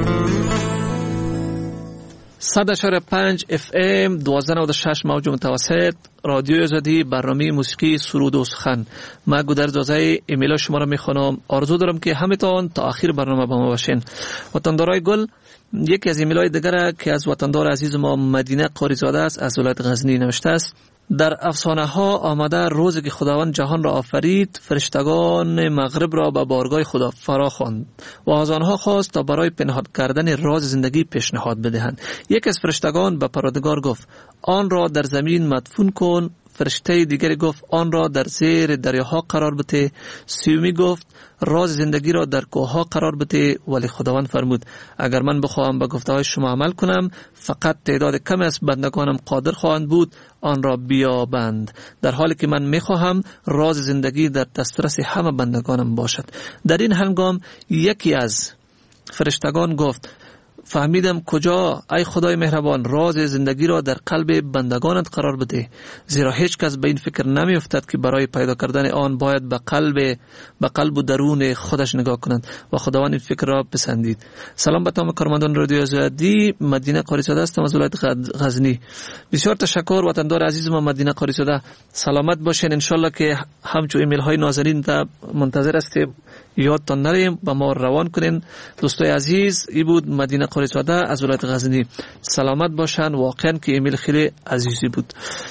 صد اشاره پنج اف ام دوازده نود و شش موج متوسط رادیو آزادی، برنامه موسیقی سرود و سخن. من گودرز آزای ایمیل شما را میخوانم. آرزو دارم که همتون تا آخر برنامه با ما باشین. وطندارای گل، یکی از ایمیل های دیگر که از وطندار عزیز ما مدینه قاریزاده است از ولایت غزنی نوشته است: در افسانه ها آمده روزی که خداوند جهان را آفرید، فرشتگان مغرب را به بارگاه خدا فرا خواند و از آنها خواست تا برای پنهان کردن راز زندگی پیشنهاد بدهند. یک از فرشتگان به پروردگار گفت آن را در زمین مدفون کن. فرشته دیگری گفت آن را در زیر دریاها قرار بده. سیومی گفت راز زندگی را در کوهها قرار بده. ولی خداوند فرمود اگر من بخواهم به گفته های شما عمل کنم، فقط تعداد کمی از بندگانم قادر خواهند بود آن را بیابند، در حالی که من میخواهم راز زندگی در دسترس همه بندگانم باشد. در این هنگام یکی از فرشتگان گفت فهمیدم کجا ای خدای مهربان راز زندگی را در قلب بندگانت قرار بده، زیرا هیچ کس به این فکر نمی افتد که برای پیدا کردن آن باید به قلب به قلب و درون خودش نگاه کنند و خداوند این فکر را پسندید. سلام به تمام کارمندان رادیو آزادی. مدینه قاریزاده هستم از ولایت غزنی. بسیار تشکر وطندار عزیز ما مدینه قاریزاده. سلامت باشین. ان شاء الله که همچون ایمیل های نازنین تا منتظر هستیم، یادتان نریم با ما روان کنین. دوستای عزیز، ای بود مدینه قاریزاده از ولایت غزنی. سلامت باشن. واقعا که ایمیل خیلی عزیزی بود.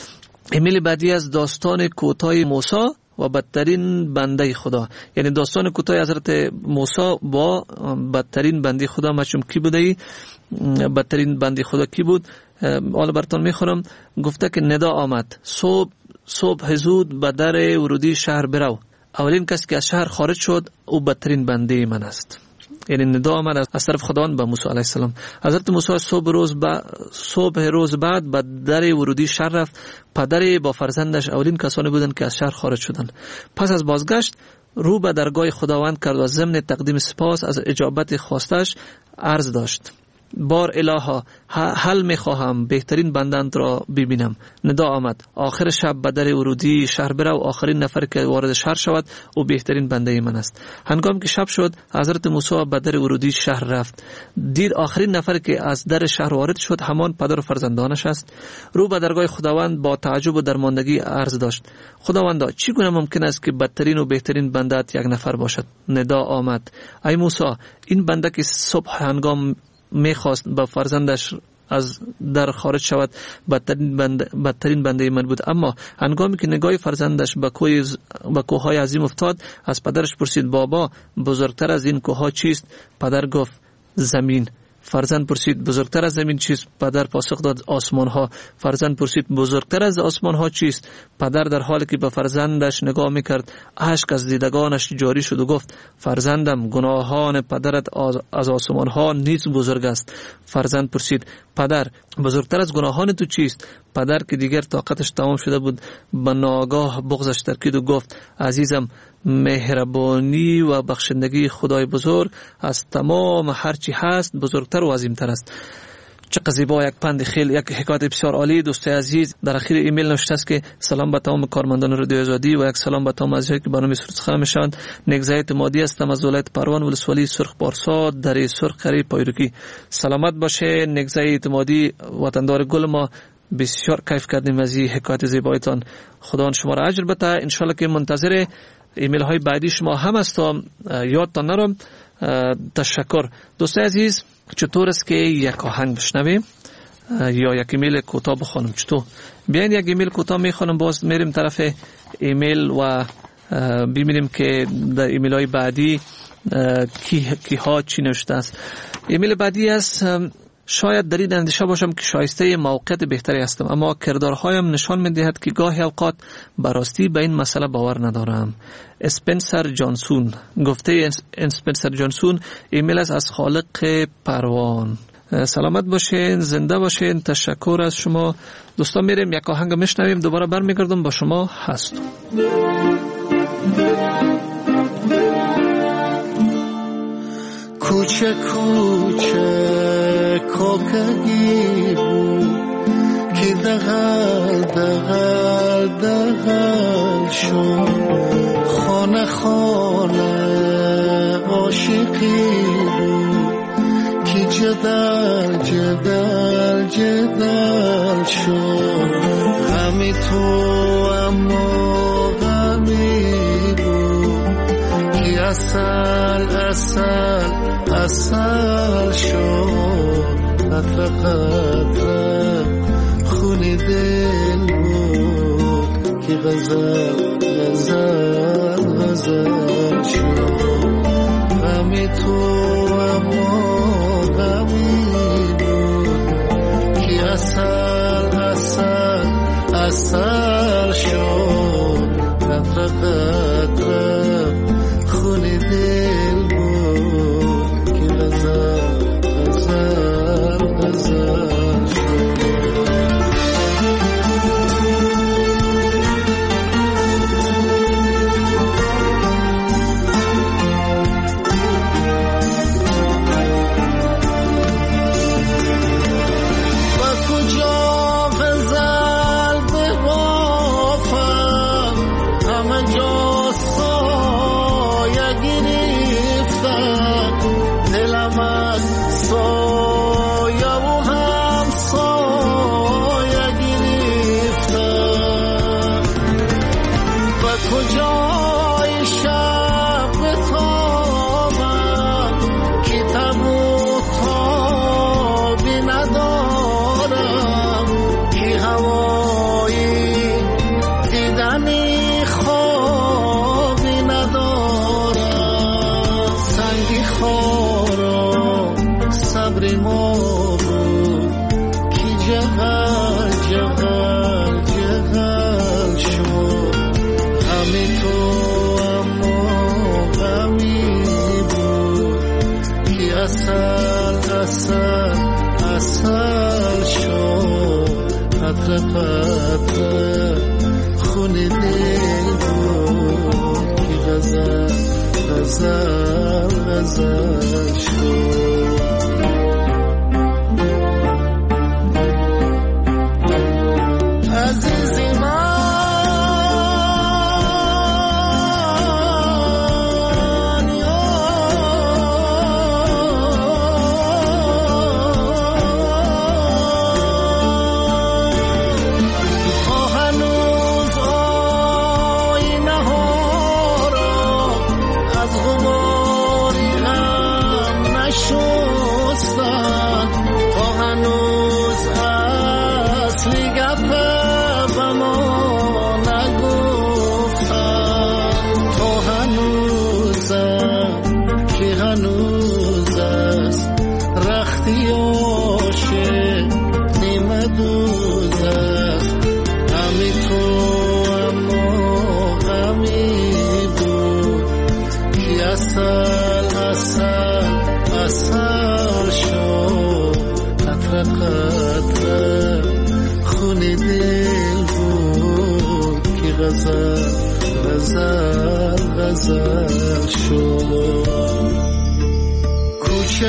ایمیل بعدی از داستان کوتاه موسی و بدترین بنده خدا، یعنی داستان کوتاه حضرت موسی با بدترین بنده خدا. مچم کی بوده؟ بدترین بنده خدا کی بود؟ حالا براتون میخونم. گفته که ندا آمد صبح صبح زود به در ورودی شهر برو. اولین کسی که از شهر خارج شد او بدترین بنده من است. یعنی ندا آمد از طرف خداوند به موسی علیه السلام. حضرت موسی صبح روز با صبح روز بعد به در ورودی شهر رفت. پدر با فرزندش اولین کسانی بودند که از شهر خارج شدند. پس از بازگشت رو به درگاه خداوند کرد و ضمن تقدیم سپاس از اجابت خواستش عرض داشت: بار الها، حل میخواهم بهترین بندند را ببینم. ندا آمد آخر شب به در ورودی شهر برو، آخرین نفر که وارد شهر شود او بهترین بنده من است. هنگام که شب شد حضرت موسی به در ورودی شهر رفت، دید آخرین نفر که از در شهر وارد شد همان پدر و فرزندانش است. رو به درگاه خداوند با تعجب و درماندگی عرض داشت: خداوندا، چگونه ممکن است که بدترین و بهترین بندت یک نفر باشد؟ ندا آمد: ای موسی، این بنده که صبح هنگام میخواست با فرزندش از در خارج شود بدترین بنده, بدترین بنده من بود، اما هنگامی که نگاه فرزندش به کوه به کوههای عظیم افتاد از پدرش پرسید: بابا، بزرگتر از این کوهها چیست؟ پدر گفت: زمین. فرزند پرسید: بزرگتر از زمین چیست؟ پدر پاسخ داد: آسمان ها. فرزند پرسید: بزرگتر از آسمان ها چیست؟ پدر در حالی که به فرزندش نگاه میکرد اشک از دیدگانش جاری شد و گفت: فرزندم، گناهان پدرت از آسمان ها نیز بزرگ است. فرزند پرسید: پدر، بزرگتر از گناهان تو چیست؟ پدر که دیگر طاقتش تمام شده بود به ناگاه بغضش ترکید و گفت: عزیزم، مهربانی و بخشندگی خدای بزرگ از تمام هرچی هست بزرگتر و عظیمتر است. چقدر زیبا! یک پند خیلی، یک حکایت بسیار عالی. دوستای عزیز، در اخیر ایمیل نوشته است که سلام به تمام کارمندان رادیو آزادی و یک سلام به تمام عزیزانی که برنامه سرود سخن میشوند. نگزه اعتمادی هستم از ولایت پروان، ولسوالی سرخ پارسا، در سرخ قریب پایروکی. سلامت باشه نگزه اعتمادی، وطندار گل ما. بسیار کیف کردیم از این حکایت زیبایتان. خدا شما را اجر بده. ان شاء الله که منتظر ایمیل های بعدی شما هم هستم. یادتان نرم. تشکر. دوستای عزیز، چطور است که یک آهنگ بشنویم یا یک ایمیل کوتاه بخونم؟ چطور؟ بیاین یک ایمیل کوتاه میخونم، باز میریم طرف ایمیل و ببینیم که در ایمیل های بعدی کی, کی ها چی نوشته است. ایمیل بعدی است شاید در این اندیشه باشم که شایسته موقعیت بهتری هستم، اما کردارهایم نشان می‌دهد که گاهی اوقات براستی به این مسئله باور ندارم. اسپنسر جانسون گفته اسپنسر جانسون ایمیل است از خالق پروان. سلامت باشین، زنده باشین. تشکر از شما دوستان. میریم یک آهنگ میشنویم، دوباره برمیگردم با شما هستم. کوچه کوچه کوکگی بود که دغل دغل دغل شد، خانه خانه عاشقی بود که جدل جدل جدل شد. غمی تو اما غمی بود که اصل اصل اصل شد. قطره قطره خونی دل بود که غزل غزل غزل شد. غمی تو اما غمی بود که اصل اصل اصل شد. قطره قطره خونی دل بود که غزل غزل غزل شد. خونی دل بود که غزل غزل غزل شد. عزیزی من غزل شد. کوچه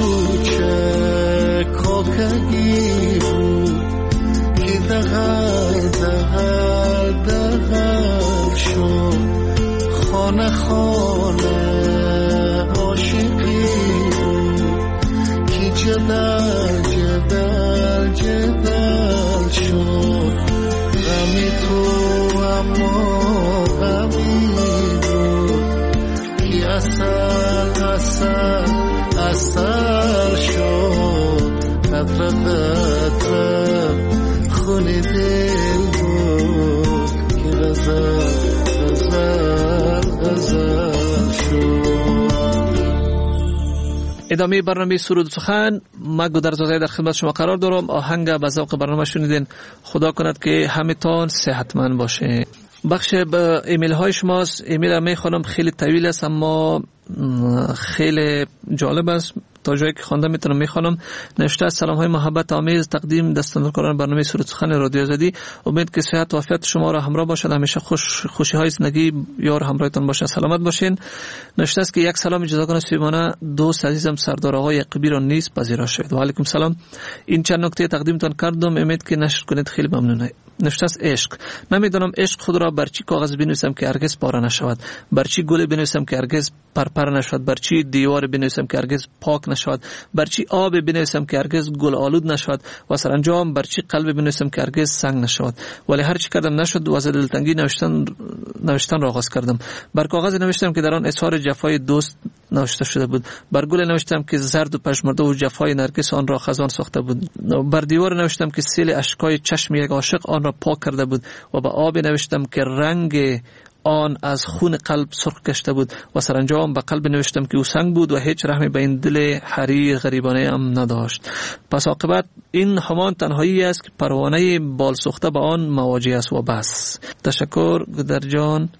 کوچه کوکگی بود که دغل دغل دغل شد. خانه خانه عاشقی بود که جدل جدل جدل شد. غمی تو اما غمی اصل اصل اصل شد. قطره قطره خونی دل بود که غزل غزل غزل شد. ادامه برنامه سرود و سخن، من گودرزاده در خدمت شما قرار دارم. آهنگ به ذوق برنامه شنیدین. خدا کند که همتان صحتمند باشه. بخش به ایمیل های شماست. ایمیل می خونم، خیلی طویل است اما خیلی جالب است. تا جایی که خوانده میتونم میخوانم. نوشته: سلام های محبت آمیز تقدیم دستاندرکاران برنامه سرود سخن رادیو آزادی. امید که صحت و عافیت شما را همراه باشد. همیشه خوش خوشی های زندگی یار همراهتان باشه. سلامت باشین. نوشته است که یک سلام جداگانه سویمانه دوست عزیزم سردار آقای قبی را نیز پذیرا شد. و علیکم سلام. این چند نکته تقدیمتان کردم، امید که نشر کنید. خیلی ممنونم. نوشته است: عشق. نمیدونم عشق خود را بر چی کاغذ بنویسم که هرگز پاره نشود، بر چی گل بنویسم که هرگز پرپر نشود، بر چی دیوار بنویسم که هرگز پاک نشود، بر چی آب بنویسم که هرگز گل آلود نشود و سرانجام بر چی قلب بنویسم که هرگز سنگ نشود. ولی هر چی کردم نشد و از دلتنگی نوشتن نوشتن را آغاز کردم. بر کاغذ نوشتم که در آن اظهار جفای دوست نوشته شده بود. بر گل نوشتم که زرد و پژمرده و جفای نرگس آن را خزان ساخته بود. بر دیوار نوشتم که سیل اشکای چشم یک عاشق آن را پاک کرده بود. و به آب نوشتم که رنگ آن از خون قلب سرخ گشته بود. و سرانجام به قلب نوشتم که او سنگ بود و هیچ رحمی به این دل حریر غریبانه هم نداشت. پس عاقبت این همان تنهایی است که پروانه بال سوخته به آن مواجه است و بس. تشکر گودر جان.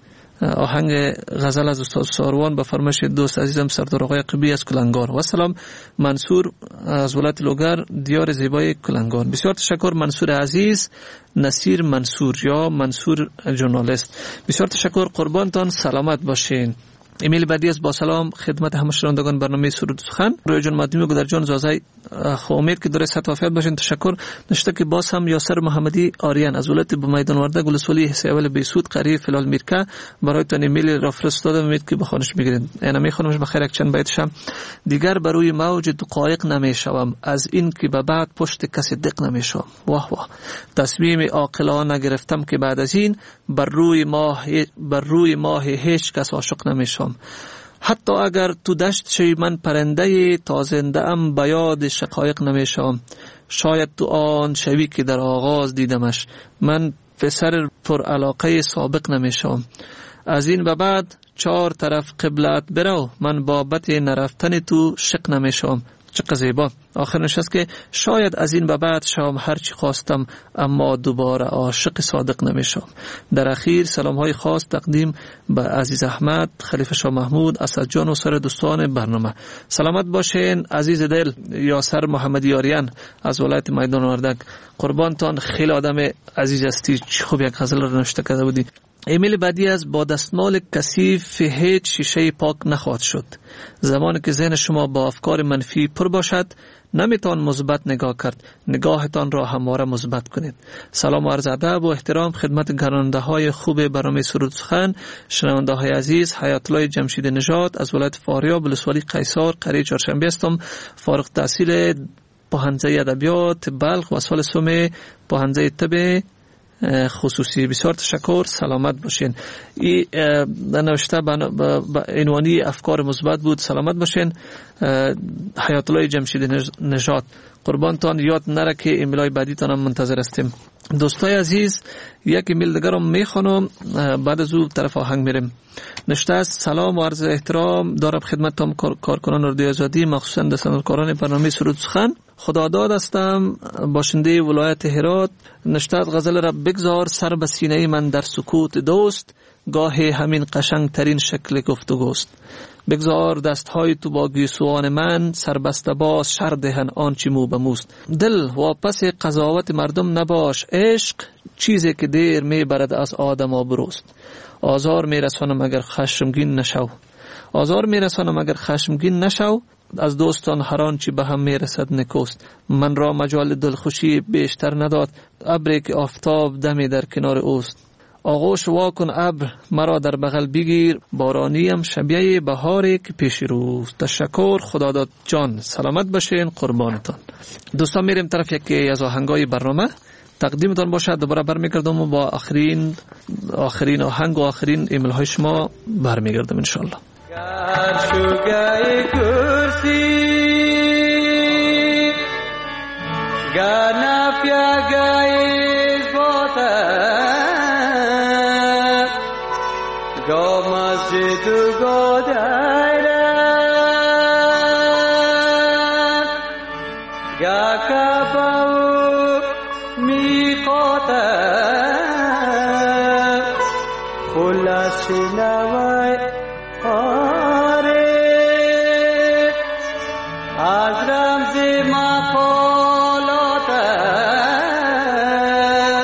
آهنگ غزل از استاد ساروان به فرمایش دوست عزیزم سردار آقای قبی از کلنگار. و سلام منصور از ولایت لوگر، دیار زیبای کلنگار. بسیار تشکر منصور عزیز. نصیر منصور یا منصور ژورنالیست، بسیار تشکر. قربانتان، سلامت باشین. ایمیل بعدی از با سلام خدمت همه شنوندگان برنامه سرود سخن. روی جان مادمی گودر جان زازای خو امید که در صحت و عافیت باشین. تشکر. نشته که باز هم یاسر محمدی آریان از ولایت بمیدان ورده گلسولی حصه اول بیسود قریه فلال میرکه برایتان ایمیل را فرستادم. امید که بخونش میگیرید. انا میخونمش بخیر. یک چند بیتشم: دیگر بر روی موج دقایق نمیشوم، از این که به بعد پشت کسی دق نمیشوم. واه واه. تصمیم عاقلانه گرفتم که بعد از این بر روی ماه بر روی ماه هیچ کس عاشق نمیشم. حتی اگر تو دشت شوی من پرنده تازنده ام به یاد شقایق نمیشم. شاید تو آن شوی که در آغاز دیدمش، من پسر پر علاقه سابق نمیشم. از این به بعد چهار طرف قبلت برو، من بابت نرفتن تو شق نمیشم. چقدر زیبا. آخر نشست که شاید از این به بعد شام هر چی خواستم اما دوباره عاشق صادق نمیشم. در اخیر سلام های خاص تقدیم به عزیز احمد خلیفه شاه محمود، اسد جان و سر دوستان برنامه. سلامت باشین عزیز دل. یاسر محمدی آریان از ولایت میدان وردک. قربانتان، خیلی آدم عزیز هستی. چه خوب یک غزل را نوشته کرده بودی. ایمیل بعدی از: با دستمال کثیف هیچ شیشه پاک نخواهد شد. زمانی که ذهن شما با افکار منفی پر باشد نمیتوان مثبت نگاه کرد. نگاهتان را همواره مثبت کنید. سلام و عرض ادب و احترام خدمت گراننده های خوب برنامه سرود سخن، شنونده های عزیز. حیات الله جمشید نژاد از ولایت فاریاب ولسوالی قیصر قریه چهارشنبه هستم. فارغ التحصیل پوهنځی ادبیات بلخ و سال سوم پوهنځی طب خصوصی. بسیار تشکر. سلامت باشین. این نوشته به عنوانی افکار مثبت بود. سلامت باشین. حیات الله جمشید نژاد. قربانتان، یاد نره که ایمیلای بعدی تانم منتظر هستیم. دوستای عزیز، یک ایمیل دیگر رو میخوانم، بعد از او طرف آهنگ میریم. نوشته است: سلام و عرض احترام دارم خدمت تمام کارکنان رادیو آزادی، مخصوصا دستاندرکاران برنامه سرود سخن. خداداد هستم، باشنده ولایت هرات. نوشته است: غزل را بگذار سر به سینه من در سکوت دوست، گاهی همین قشنگ ترین شکل گفتگوست. بگذار دستهای تو با گیسوان من، سربسته باز شر دهن آنچه مو به موست. دل واپس قضاوت مردم نباش، عشق چیزی که دیر میبرد از آدم آبروست. آزار میرسانم اگر خشمگین نشو آزار میرسانم اگر خشمگین نشو از دوستان هر آنچه به هم میرسد نکوست. من را مجال دلخوشی بیشتر نداد ابری که آفتاب دمی در کنار اوست. آغوش واکن ابر مرا در بغل بگیر، بارانیم شبیه بهاری که پیش روست. تشکر. خداداد جان. سلامت باشین. قربانتان. دوستان، میریم طرف یکی از آهنگای برنامه تقدیمتان باشد. دوباره برمیگردم و با آخرین آخرین آهنگ و آخرین ایمیل های شما برمیگردم ان شاء الله. گر شوگای کرسی گر نفیگای زباته گا مسجد و گا دایره میقاتم خلاص نوای آره از رمز مقالاتم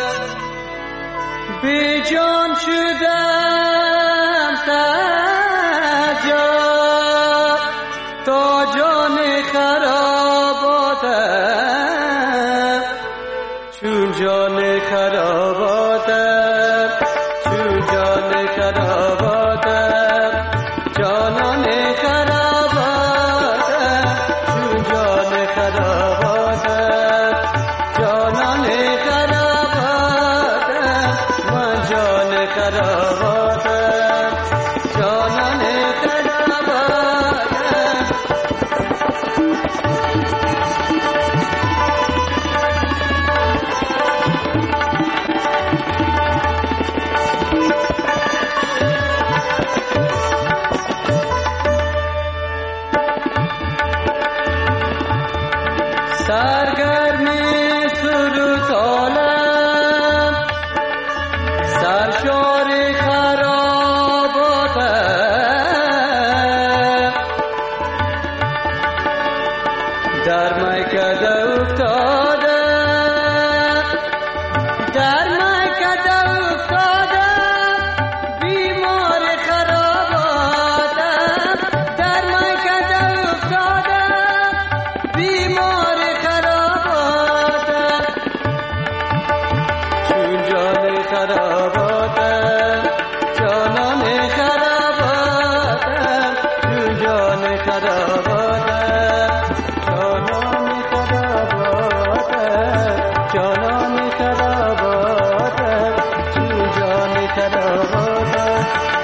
بی جان شدم سجا تا جان خراباتم چون جان خراباتم چون جان خراباتم جانان خراباتم چون جان خراباتم جانان خراباتم من جان خراباتم جانان خراباتم سرگرمی سروتالم سرشار خراباتم در میکده افتادم در میکده افتادم بیمار خراباتم در میکده افتادم بیمار خراباتم چون جان خراباتم جانان خراباتم چون جان خراباتم جانان خراباتم جانان خراباتم چون جان خراباتم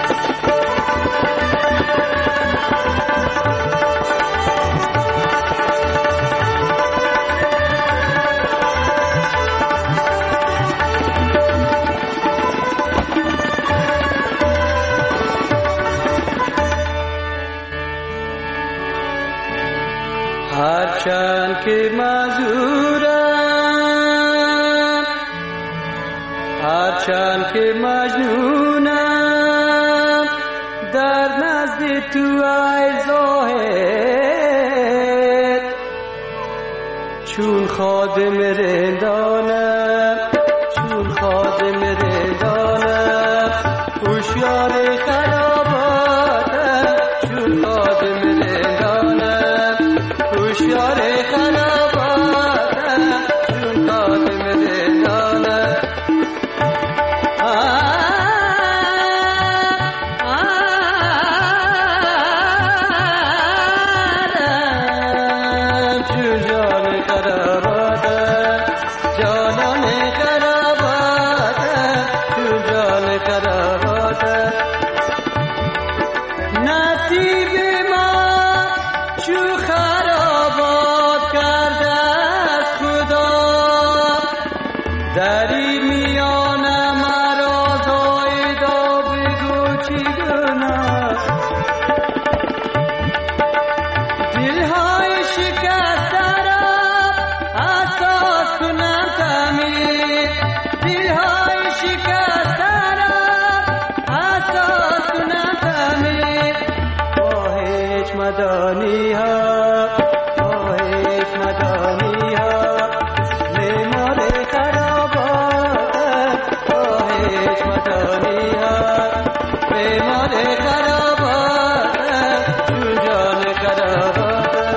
هرچند که معذورم هرچند که مجنونم در نزد تو ای زاهد چون خادم رندانم چون خادم رندانم هوشیار خراباتم چون خادم رندانم هوشیار خراباتم چون خادم رندانم چون جان خراباتم جانان خراباتم چون جان خراباتم نصیب ما چون خرابات کرده از خدا در این میانه مرا زایدا بگو چی گناه دلهای شکسته را اساس کنم تعمیر دلهای شکسته را اساس کنم تعمیر با هیچ مدانی ها با هیچ مدانی ها معمار خراباتم با هیچ مدانی ها معمار خراباتم چون جان خراباتم.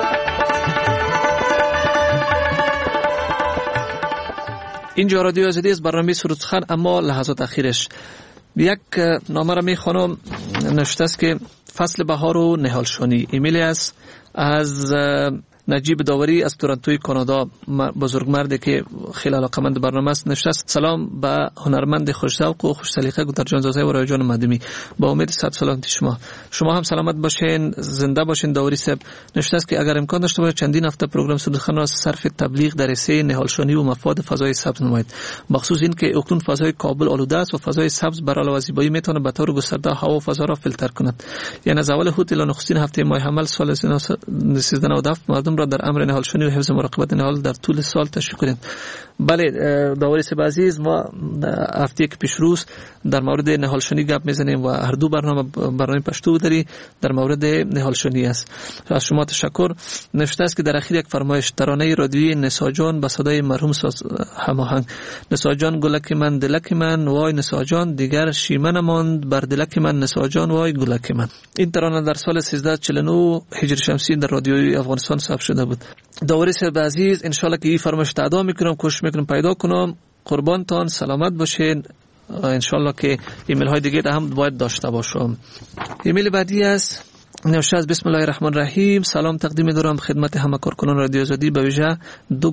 اینجا رادیو آزادی است، برنامه سرودخان. اما لحظات اخیرش یک نامه را میخوانم، نوشته است که فصل بهار و نهالشانی. ایمیلی است از نجیب داوری از تورنتوی کانادا، بزرگمردی که خیلی علاقه‌مند برنامه است. نوشته است سلام به هنرمند خوش‌ذوق و خوش سلیقه گودر جان زاده و رای جان مدمی، با امید صد سلامتی شما. شما هم سلامت باشین، زنده باشین. داوری صاحب نوشته است که اگر امکان داشته باشه چندین هفته پروگرام سرودخان را صرف تبلیغ در حصه نهالشانی و مفاد فضای سبز نمایید، بخصوص این که اکنون فضای کابل آلوده است و فضای سبز برای علاوه زیبایی میتونه به طور گسترده هوا و فضا را فیلتر کند. یعنی از اول هوت الی نخستین هفته ماه حمل سال سیزده نود و هفت مردم خانم را در امر نهالشنی و حفظ مراقبت نهال در طول سال تشویق کنید. بله داوری سب عزیز، ما هفته که پیش روز در مورد نهالشنی گپ میزنیم و هر دو برنامه برنامه پشتو داری در مورد نهالشنی است. از شما تشکر. نوشته است که در اخیر یک فرمایش ترانه رادیویی نساجان با صدای مرحوم هماهنگ. نساجان گلک من دلک من وای نساجان، دیگر شیمه نماند بر دلک من نساجان وای گلک من. این ترانه در سال سیزده چهل و نه هجری شمسی در رادیوی افغانستان ثبت شده بود. داوری سب عزیز، ان شاء الله که این فرمایش ادا میکنم، کوشش میکنم پیدا کنم. قربانتان، سلامت باشین. ان شاء الله که ایمیل های دیگه هم باید داشته باشم. ایمیل بعدی است نوشته از بسم الله الرحمن الرحیم. سلام تقدیم دارم خدمت همه کارکنان رادیو آزادی، به ویژه دو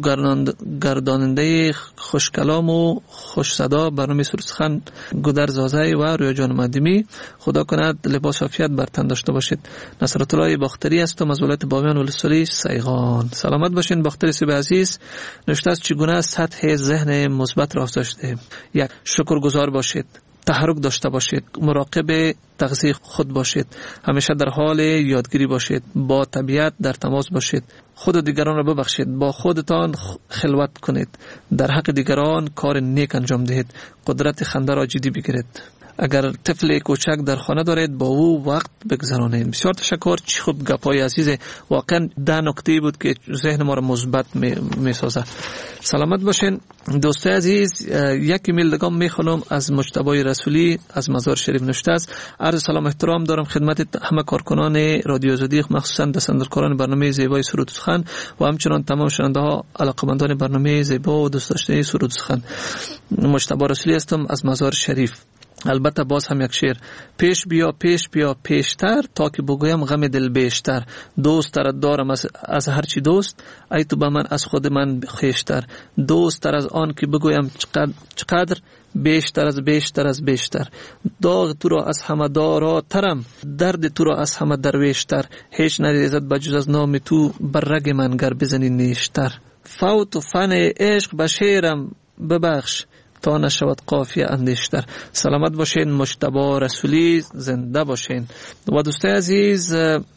گرداننده خوشکلام و خوش صدا برنامه سرودسخن گودر زازه و رویا جان مدیمی. خدا کند لباس عافیت بر تن داشته باشید. نصرت الله باختری هستم از ولایت بامیان ولسوالی سیغان. سلامت باشین باختری سیب عزیز. نوشته از چگونه سطح ذهن مثبت را داشته. یک، شکرگزار باشید، تحرک داشته باشید، مراقب تغذیه خود باشید، همیشه در حال یادگیری باشید، با طبیعت در تماس باشید، خود و دیگران را ببخشید، با خودتان خلوت کنید، در حق دیگران کار نیک انجام دهید، قدرت خنده را جدی بگیرید. اگر طفل کوچک در خانه دارید با او وقت بگذرانید. بسیار تشکر. چی خوب گپای عزیز، واقعا ده نکته بود که ذهن ما را مثبت می سازه. سلامت باشین دوست عزیز. یک ایمیل دیگه میخونم از مجتبی رسولی از مزار شریف. نوشته است عرض سلام احترام دارم خدمت همه کارکنان رادیو آزادی، مخصوصا دستاندرکاران برنامه زیبای سرود سخن و همچنان تمام شنونده ها علاقه‌مندان برنامه زیبا و دوست داشته سرود سخن. مجتبی رسولی هستم از مزار شریف. البته باز هم یک شعر. پیش بیا پیش بیا پیشتر تا که بگویم غم دل بیشتر، دوست تر دارم از, از هرچی دوست، ای تو به من از خود من خیشتر، دوست تر از آن که بگویم چقدر, چقدر بیشتر از بیشتر از بیشتر، داغ تو را از همه داراترم، درد تو را از همه درویشتر، هیچ نریزد بجز از نام تو بر رگ من گر بزنی نیشتر، فوت و فن عشق به شعرم ببخش تا نشود قافیه اندیشتر. سلامت باشین مجتبی رسولی، زنده باشین. و دوستای عزیز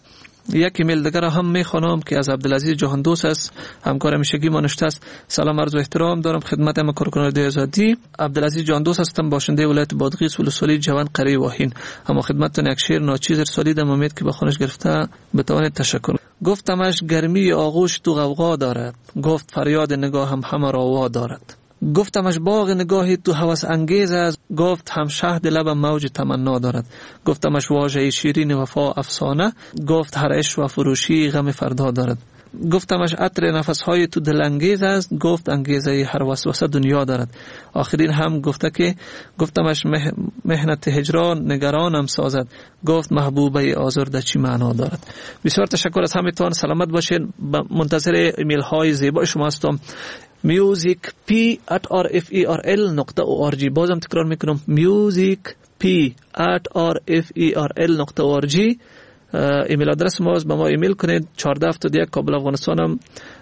یک ایمیل دیگر هم میخوانم که از عبدالعزیز جهان دوست است، همکار همیشگی ما نوشته است سلام عرض و احترام دارم خدمت همه کارکنان رادیو آزادی. عبدالعزیز جهان دوست هستم، باشنده ولایت بادغیس ولسوالی جوان قریه واهین. اما خدمتتون یک شعر ناچیز ارسالیدم، امید که به خونش گرفته بتوانید تشکر. گفتمش گرمی آغوش تو غوغا دارد، گفت فریاد نگاه هم همه را وا دارد. گفتمش باغ نگاهی تو هوس انگیز است، گفت هم شهد لب موج تمنا دارد. گفتمش واژه شیرین وفا افسانه، گفت هر عشق و فروشی غم فردا دارد. گفتمش عطر نفسهای تو دل انگیز است، گفت انگیزه هر وسوسه دنیا دارد. آخرین هم گفته که گفتمش مهنت هجران نگرانم سازد، گفت محبوبه آزرده چی معنا دارد. بسیار تشکر از همتون. سلامت باشین. منتظر ایمیل های زیبا شما هستم. music p at r f e r l نقطه org. بازم تکرار میکنم music p at r f e r l نقطه org. ایمیل آدرس ما است، به ما ایمیل کنید. چهارده هفتاد و یک کابل افغانستان هم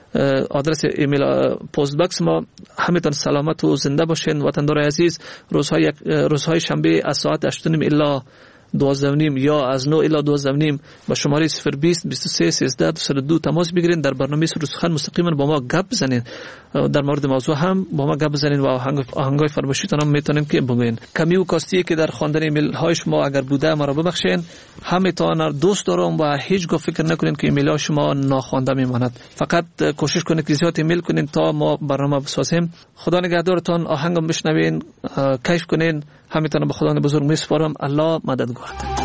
آدرس ایمیل پست باکس ما. همتون سلامت و زنده باشین وطندار عزیز. روزهای روزهای شنبه از ساعت هشت و نیم الی دوازده و نیم یا از نه الی دوازده و نیم با شماره صفر بیست بیست و سه سیزده دویست و دو تماس بگیرین. در برنامه سرود سخن مستقیما با ما گپ بزنین، در مورد موضوع هم با ما گپ بزنین و آهنگ آهنگای فرمایشتون هم میتونیم که بگوین. کمی و کاستی که در خواندن ایمیل های شما اگر بوده ما را ببخشین. همتون دوست دارم و هیچ گاه فکر نکنین که ایمیل های شما ناخوانده میماند. فقط کوشش کنید که زیاد ایمیل کنین تا ما برنامه بسازیم. خدا نگهدارتون. آهنگم بشنوین، کیف کنین. همتون به خدا بزرگ میسپارم. الله مددگار.